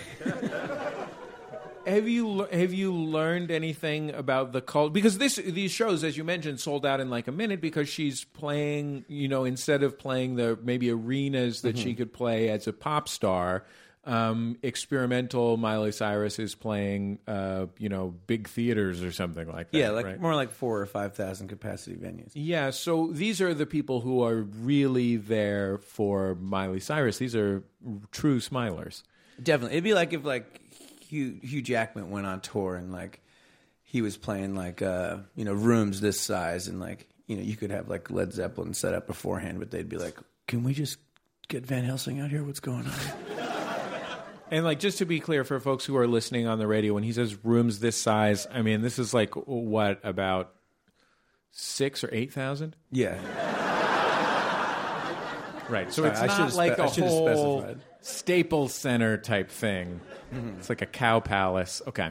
Have you have you learned anything about the cult? Because this these shows, as you mentioned, sold out in like a minute because she's playing, you know, instead of playing the maybe arenas that mm-hmm. she could play as a pop star, um, experimental Miley Cyrus is playing, uh, you know, big theaters or something like that. Yeah, like right? more like four or five thousand capacity venues. Yeah, so these are the people who are really there for Miley Cyrus. These are true smilers. Definitely, it'd be like if like. Hugh, Hugh Jackman went on tour and like he was playing like uh, you know rooms this size and like you know you could have like Led Zeppelin set up beforehand, but they'd be like, "Can we just get Van Helsing out here? What's going on?" And like just to be clear for folks who are listening on the radio, when he says rooms this size, I mean this is like what about six or eight thousand? Yeah. Right. So Sorry, it's I not spe- like a I whole specified. Staples Center type thing. Mm-hmm. It's like a cow palace. Okay.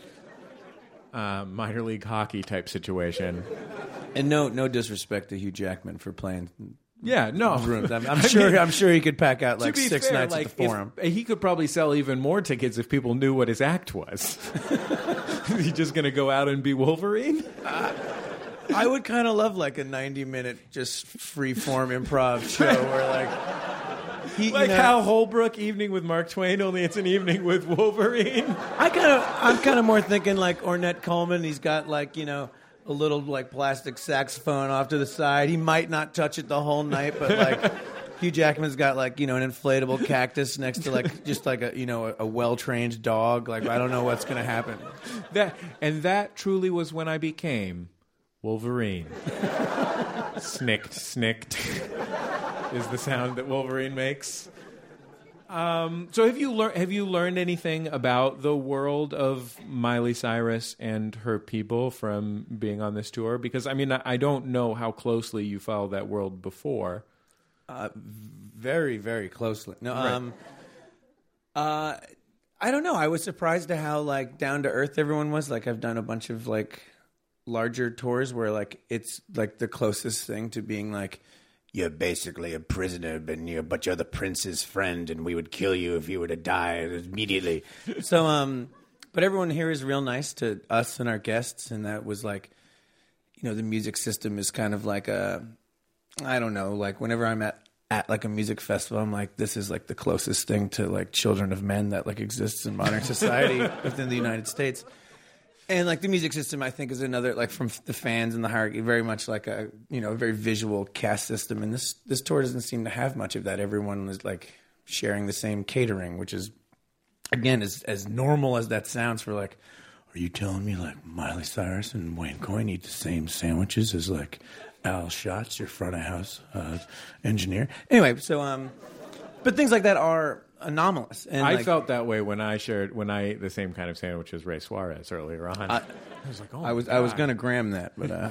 Uh, minor league hockey type situation. And no, no disrespect to Hugh Jackman for playing. Yeah, no. Rooms. I'm, I'm sure. mean, I'm sure he could pack out like six fair, nights like, at the Forum. If, he could probably sell even more tickets if people knew what his act was. Is he just going to go out and be Wolverine? Uh, I would kind of love like a ninety minute just free form improv show where like. He, like you know, Hal Holbrook, Evening with Mark Twain, only it's an evening with Wolverine. I kind of, I'm kind of more thinking like Ornette Coleman. He's got like you know a little like plastic saxophone off to the side. He might not touch it the whole night, but like Hugh Jackman's got like you know an inflatable cactus next to like just like a you know a, a well trained dog. Like I don't know what's gonna happen. That and that truly was when I became Wolverine. Snicked, snicked. Is the sound that Wolverine makes. Um, so have you learned have you learned anything about the world of Miley Cyrus and her people from being on this tour? Because I mean, I, I don't know how closely you followed that world before. Uh, very, very closely. No, right. um, uh, I don't know. I was surprised at how like down to earth everyone was. Like I've done a bunch of like larger tours where like it's like the closest thing to being like. You're basically a prisoner, but you're, but you're the prince's friend, and we would kill you if you were to die immediately. So, um, but everyone here is real nice to us and our guests, and that was like, you know, the music system is kind of like a, I don't know, like whenever I'm at, at like a music festival, I'm like, this is like the closest thing to like Children of Men that like exists in modern society within the United States. And like the music system, I think, is another like from the fans and the hierarchy, very much like a you know a very visual cast system. And this this tour doesn't seem to have much of that. Everyone is like sharing the same catering, which is again as as normal as that sounds. For like, are you telling me like Miley Cyrus and Wayne Coyne eat the same sandwiches as like Al Schatz, your front of house uh, engineer? Anyway, so um, but things like that are. Anomalous. And I like, felt that way when I shared when I ate the same kind of sandwich as Ray Suarez earlier on. I, I was like, oh, I was God. I was going to gram that, but uh...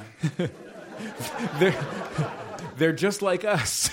they're they're just like us.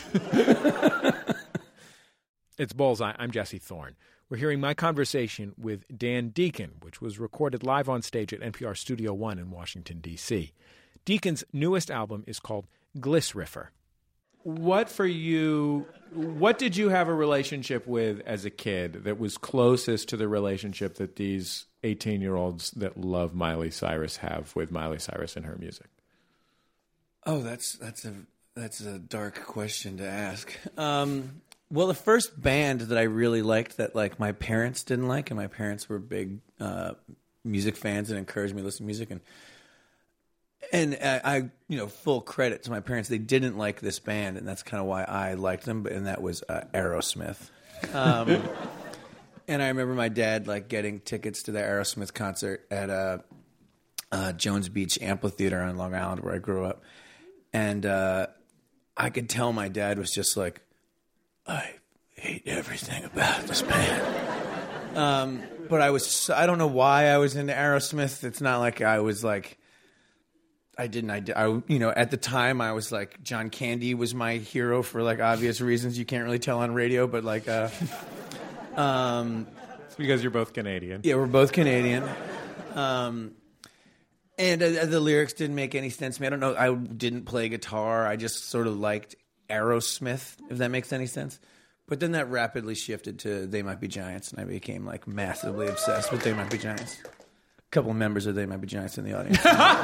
It's Bullseye. I'm Jesse Thorne. We're hearing my conversation with Dan Deacon, which was recorded live on stage at N P R Studio One in Washington D C. Deacon's newest album is called Glissriffer. What for you? What did you have a relationship with as a kid that was closest to the relationship that these eighteen-year-olds that love Miley Cyrus have with Miley Cyrus and her music? Oh, that's that's a that's a dark question to ask. Um, well, the first band that I really liked that like my parents didn't like, and my parents were big uh, music fans and encouraged me to listen to music, and. And I, I, you know, full credit to my parents. They didn't like this band, and that's kind of why I liked them. But and that was uh, Aerosmith. Um, and I remember my dad like getting tickets to the Aerosmith concert at uh, uh, Jones Beach Amphitheater on Long Island, where I grew up. And uh, I could tell my dad was just like, I hate everything about this band. um, but I was, I don't know why I was into Aerosmith. It's not like I was like, I didn't, I, I, you know, at the time I was like, John Candy was my hero for like obvious reasons you can't really tell on radio, but like, uh, um, it's because you're both Canadian. Yeah, we're both Canadian. Um, and uh, the lyrics didn't make any sense to me. I don't know. I didn't play guitar. I just sort of liked Aerosmith, if that makes any sense. But then that rapidly shifted to They Might Be Giants, and I became like massively obsessed with They Might Be Giants. A couple of members of They Might Be Giants in the audience.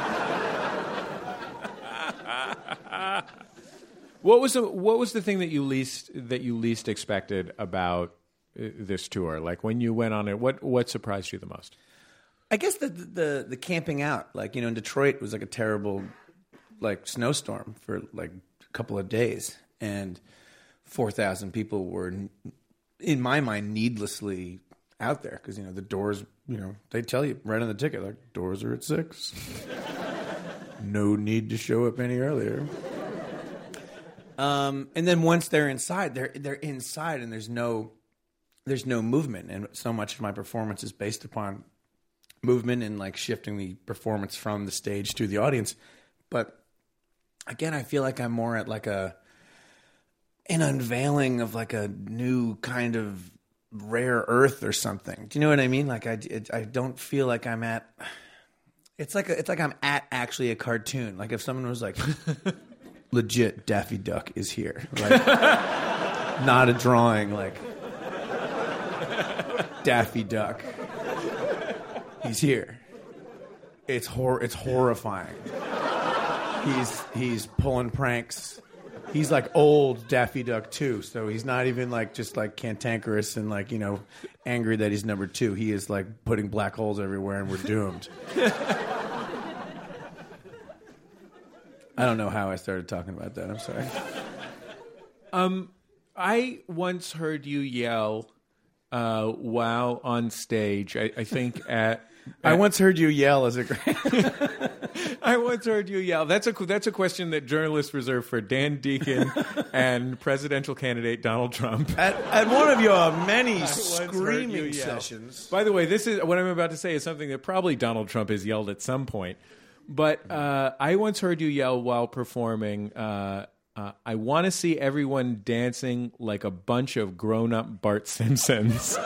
What was the What was the thing that you least that you least expected about uh, this tour? Like when you went on it, what what surprised you the most? I guess the, the the camping out, like, you know, in Detroit it was like a terrible like snowstorm for like a couple of days, and four thousand people were, in my mind, needlessly out there because, you know, the doors, you know, they tell you right on the ticket, like, doors are at six. No need to show up any earlier. Um, and then once they're inside, they're they're inside, and there's no there's no movement, and so much of my performance is based upon movement and like shifting the performance from the stage to the audience. But again, I feel like I'm more at like a an unveiling of like a new kind of rare earth or something. Do you know what I mean? Like I, it, I don't feel like I'm at. It's like a, it's like I'm at actually a cartoon. Like if someone was like, legit, Daffy Duck is here. Like, not a drawing. Like Daffy Duck. He's here. It's hor- It's horrifying. He's he's pulling pranks. He's like old Daffy Duck too, so he's not even like just like cantankerous and like, you know, angry that he's number two. He is like putting black holes everywhere, and we're doomed. I don't know how I started talking about that. I'm sorry. Um, I once heard you yell uh, while on stage. I, I think at. I once heard you yell as a. I once heard you yell. That's a that's a question that journalists reserve for Dan Deacon and presidential candidate Donald Trump. At, at one of your many screaming sessions. By the way, this is what I'm about to say is something that probably Donald Trump has yelled at some point. But uh, I once heard you yell while performing. Uh, uh, I want to see everyone dancing like a bunch of grown-up Bart Simpsons.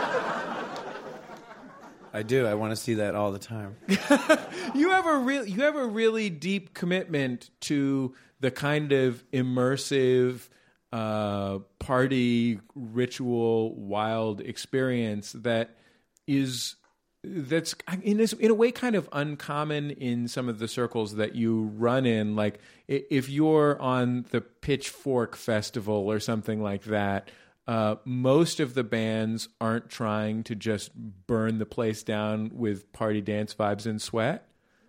I do. I want to see that all the time. You have a real, you have a really deep commitment to the kind of immersive uh, party ritual, wild experience that is that's in a, in a way kind of uncommon in some of the circles that you run in. Like if you're on the Pitchfork Festival or something like that. Uh, most of the bands aren't trying to just burn the place down with party dance vibes and sweat.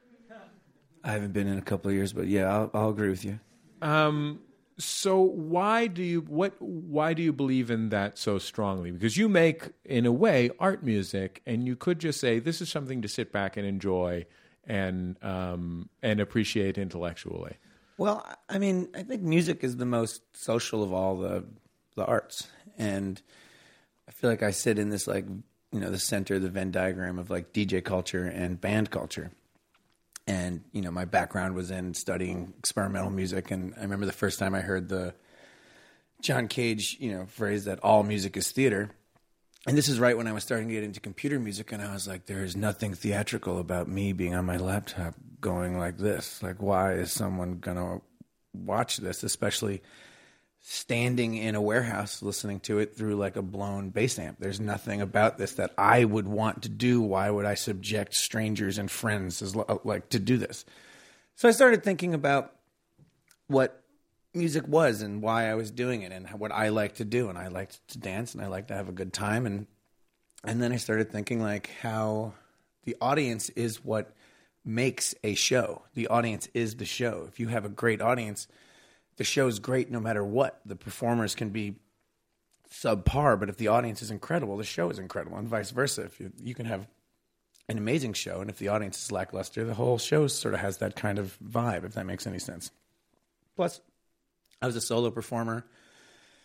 I haven't been in a couple of years, but yeah, I'll, I'll agree with you. Um, so why do you what? Why do you believe in that so strongly? Because you make, in a way, art music, and you could just say this is something to sit back and enjoy and um, and appreciate intellectually. Well, I mean, I think music is the most social of all the the arts. And I feel like I sit in this, like, you know, the center of the Venn diagram of like D J culture and band culture. And, you know, my background was in studying experimental music. And I remember the first time I heard the John Cage, you know, phrase that all music is theater. And this is right when I was starting to get into computer music. And I was like, there is nothing theatrical about me being on my laptop going like this. Like, why is someone going to watch this, especially standing in a warehouse listening to it through like a blown bass amp? There's nothing about this that I would want to do. Why would I subject strangers and friends as like to do this? So I started thinking about what music was and why I was doing it and what I liked to do. And I liked to dance and I liked to have a good time. And and then I started thinking like how the audience is what makes a show. The audience is the show. If you have a great audience, the show's great no matter what. The performers can be subpar, but if the audience is incredible, the show is incredible, and vice versa. If you, you can have an amazing show, and if the audience is lackluster, the whole show sort of has that kind of vibe, if that makes any sense. Plus, I was a solo performer,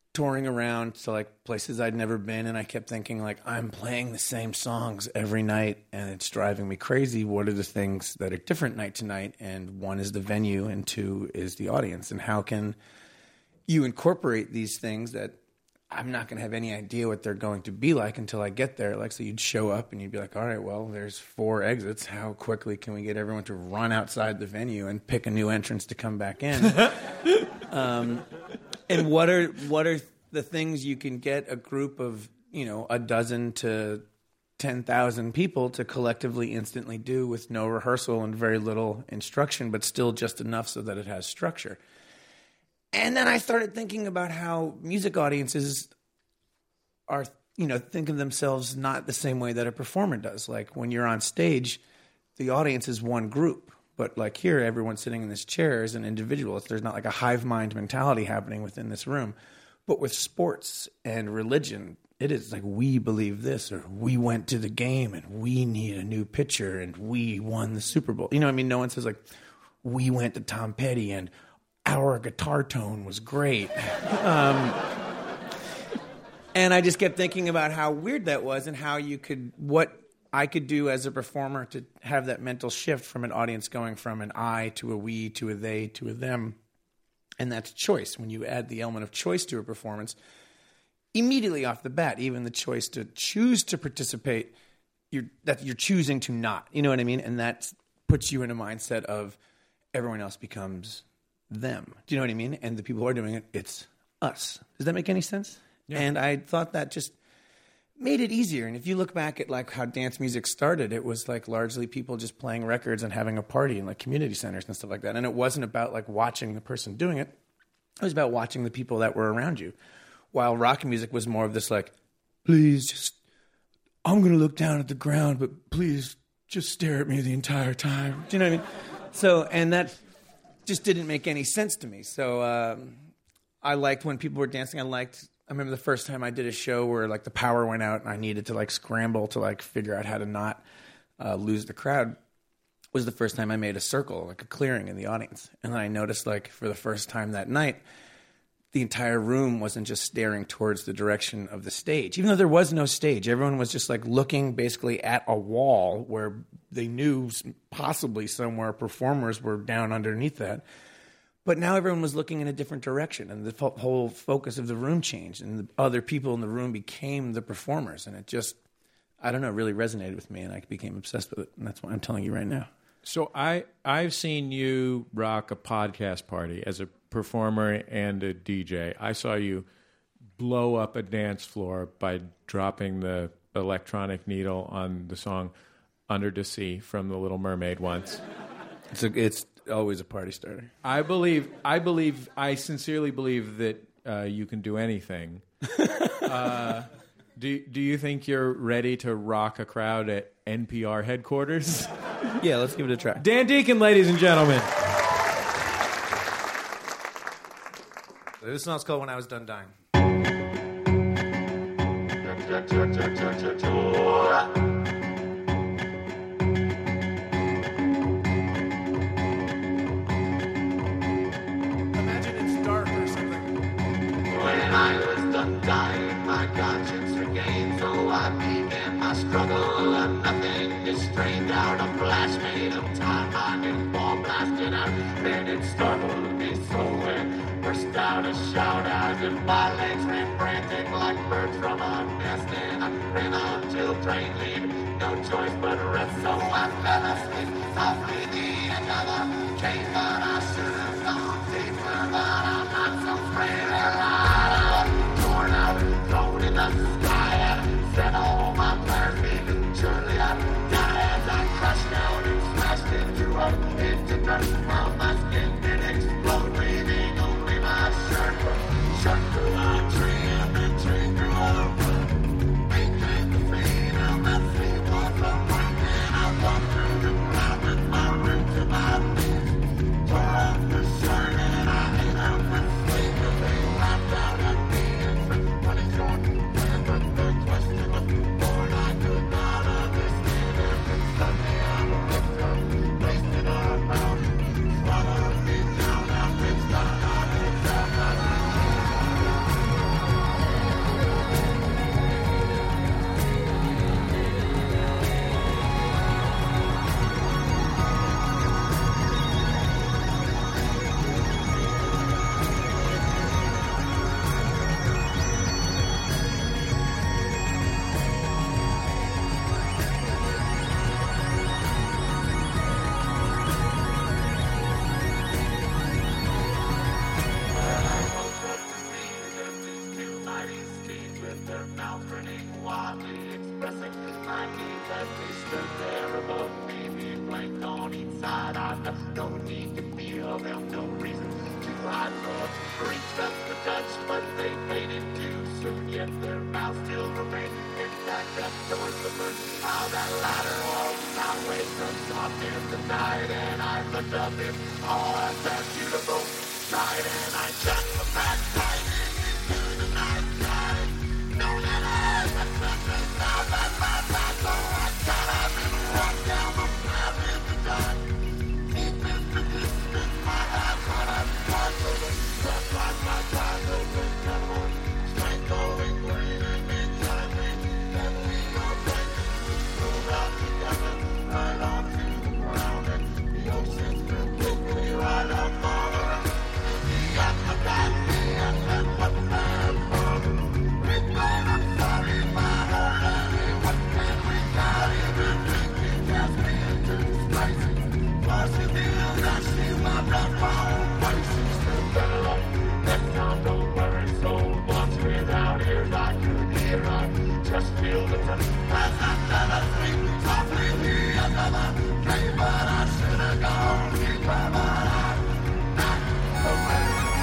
touring around to like places I'd never been, and I kept thinking like, I'm playing the same songs every night and it's driving me crazy. What are the things that are different night to night? And one is the venue and two is the audience. And how can you incorporate these things that I'm not going to have any idea what they're going to be like until I get there? Like, so you'd show up and you'd be like, all right, well, there's four exits. How quickly can we get everyone to run outside the venue and pick a new entrance to come back in? um, and what are what are the things you can get a group of, you know, a dozen to ten thousand people to collectively instantly do with no rehearsal and very little instruction, but still just enough so that it has structure? And then I started thinking about how music audiences are, you know, think of themselves not the same way that a performer does. Like when you're on stage, the audience is one group. But like here, everyone sitting in this chair is an individual. There's not like a hive mind mentality happening within this room. But with sports and religion, it is like, we believe this, or we went to the game and we need a new pitcher and we won the Super Bowl. You know what I mean? No one says like, we went to Tom Petty and our guitar tone was great. Um, and I just kept thinking about how weird that was and how you could, what I could do as a performer to have that mental shift from an audience going from an I to a we to a they to a them. And that's choice. When you add the element of choice to a performance, immediately off the bat, even the choice to choose to participate, you're, that you're choosing to not. You know what I mean? And that puts you in a mindset of everyone else becomes them. Do you know what I mean? And the people who are doing it, it's us. Does that make any sense? Yeah. And I thought that just made it easier. And if you look back at like how dance music started, it was like largely people just playing records and having a party in like community centers and stuff like that. And it wasn't about like watching the person doing it. It was about watching the people that were around you. While rock music was more of this like, please just, I'm going to look down at the ground, but please just stare at me the entire time. Do you know what I mean? So, and that just didn't make any sense to me. So um, I liked when people were dancing. I liked, I remember the first time I did a show where like the power went out and I needed to like scramble to like figure out how to not uh, lose the crowd. Was the first time I made a circle, like a clearing in the audience. And then I noticed like for the first time that night, the entire room wasn't just staring towards the direction of the stage. Even though there was no stage, everyone was just like looking basically at a wall where they knew possibly somewhere performers were down underneath that. But now everyone was looking in a different direction, and the fo- whole focus of the room changed, and the other people in the room became the performers. And it just, I don't know, really resonated with me, and I became obsessed with it. And that's what I'm telling you right now. So I, I've seen you rock a podcast party as a performer and a D J. I saw you blow up a dance floor by dropping the electronic needle on the song Under the Sea from The Little Mermaid once. It's, a, it's always a party starter. I believe, I believe, I sincerely believe that uh, you can do anything. uh, do, do you think you're ready to rock a crowd at N P R headquarters? Yeah, let's give it a try. Dan Deacon, ladies and gentlemen. This song's called When I Was Done Dying. Imagine it's dark or something. When I was done dying, my conscience regained, so I began my struggle, and nothing is strained out. A flash made of time, I can ball blasted out. Then it startled me so it burst out a shout as if my legs ran frantic like birds from a nest. And I ran until drain lead, no choice but rest. So I fell asleep softly the another came, but I should have gone deeper. But I'm not so afraid. Torn out and thrown in the sky, and set all my plans leaving. Surely I die as I crushed down and smashed into a into dirt. Now my skin did explode, leaving only my shirt. Shirt through a tree and the tree through a root. Became the freedom that sea was a ring. And I walked through the crowd with my roots and my knees. Tore off the shirt and I hit out with sleep. And they laughed out at me and said, what is your plan? But the question was born, I could not understand it. And suddenly I looked up, placed in our mouth, swallowed me. not. There's no need to feel, there's no reason to hide. Lord, reach up to touch, but they faded too soon. Yet their mouths still remain intact up towards the moon. How that ladder walks sideways from soft in the night, and I looked up it all at that beautiful sight, and I checked the back side into the night sky. No that I was nothing now that my back, so I got up and walked down the path in the dark. Deep in the distance, my eyes when I was looking, just like my time open down. Strength going green and inside me, then we were breaking. Move out together, right on to the ground, and the oceans will pick me right up on her. We got the back, and then what the man from. We're gonna sorry, my whole lady, what can we got? Everything we just me into space. Plus you feel that she's my blood power, but she's still better. Next time, don't worry so much. Without ears, I could hear her. Just feel the touch. As I fell asleep, softly me another dream, but I should have gone deeper, but I'm not away.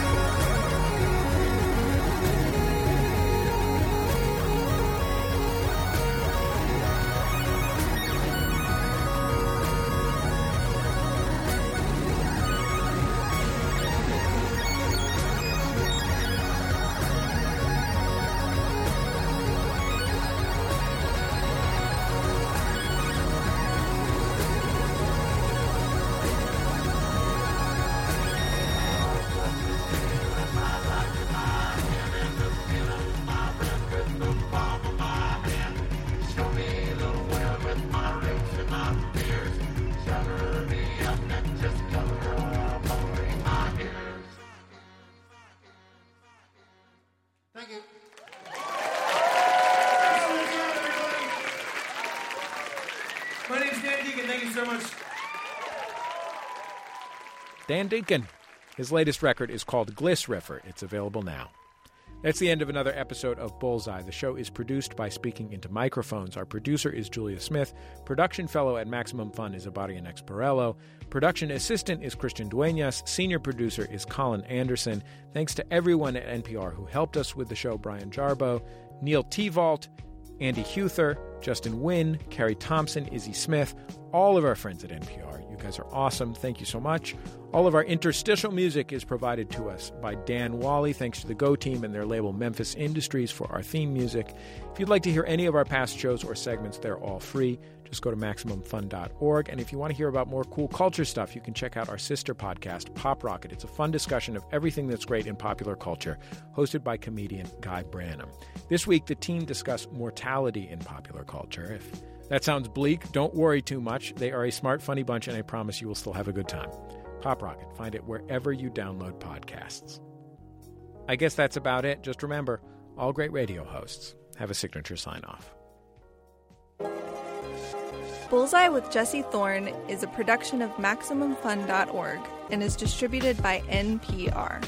Thank you. My name's Dan Deacon. Thank you so much. Dan Deacon. His latest record is called Gliss Riffer. It's available now. That's the end of another episode of Bullseye. The show is produced by Speaking Into Microphones. Our producer is Julia Smith. Production fellow at Maximum Fun is Abadia Nexparello. Production assistant is Christian Duenas. Senior producer is Colin Anderson. Thanks to everyone at N P R who helped us with the show: Brian Jarboe, Neil Tevault, Andy Huther, Justin Wynn, Carrie Thompson, Izzy Smith, all of our friends at N P R. You guys are awesome. Thank you so much. All of our interstitial music is provided to us by Dan Wally. Thanks to the Go Team and their label Memphis Industries for our theme music. If you'd like to hear any of our past shows or segments, they're all free. Just go to Maximum Fun dot org. And if you want to hear about more cool culture stuff, you can check out our sister podcast, Pop Rocket. It's a fun discussion of everything that's great in popular culture, hosted by comedian Guy Branum. This week, the team discussed mortality in popular culture. If that sounds bleak, don't worry too much. They are a smart, funny bunch, and I promise you will still have a good time. Pop Rocket. Find it wherever you download podcasts. I guess that's about it. Just remember, all great radio hosts have a signature sign-off. Bullseye with Jesse Thorne is a production of Maximum Fun dot org and is distributed by N P R.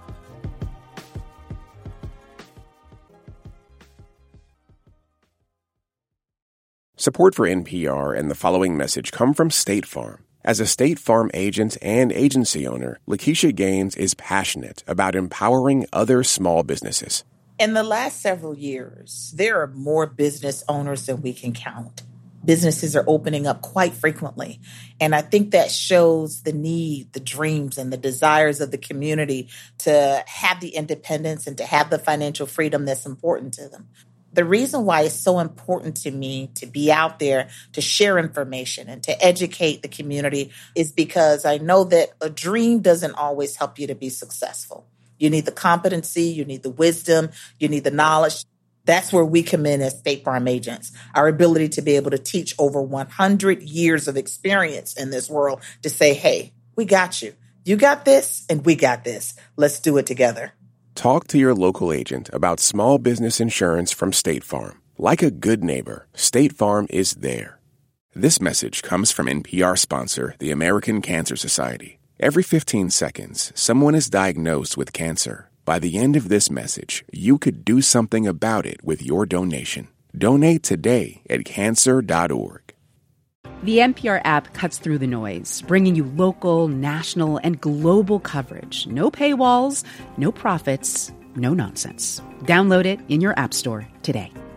Support for N P R and the following message come from State Farm. As a State Farm agent and agency owner, Lakeisha Gaines is passionate about empowering other small businesses. In the last several years, there are more business owners than we can count. Businesses are opening up quite frequently. And I think that shows the need, the dreams, and the desires of the community to have the independence and to have the financial freedom that's important to them. The reason why it's so important to me to be out there to share information and to educate the community is because I know that a dream doesn't always help you to be successful. You need the competency, you need the wisdom, you need the knowledge. That's where we come in as State Farm agents, our ability to be able to teach over one hundred years of experience in this world to say, hey, we got you. You got this and we got this. Let's do it together. Talk to your local agent about small business insurance from State Farm. Like a good neighbor, State Farm is there. This message comes from N P R sponsor, the American Cancer Society. Every fifteen seconds, someone is diagnosed with cancer. By the end of this message, you could do something about it with your donation. Donate today at cancer dot org. The N P R app cuts through the noise, bringing you local, national, and global coverage. No paywalls, no profits, no nonsense. Download it in your app store today.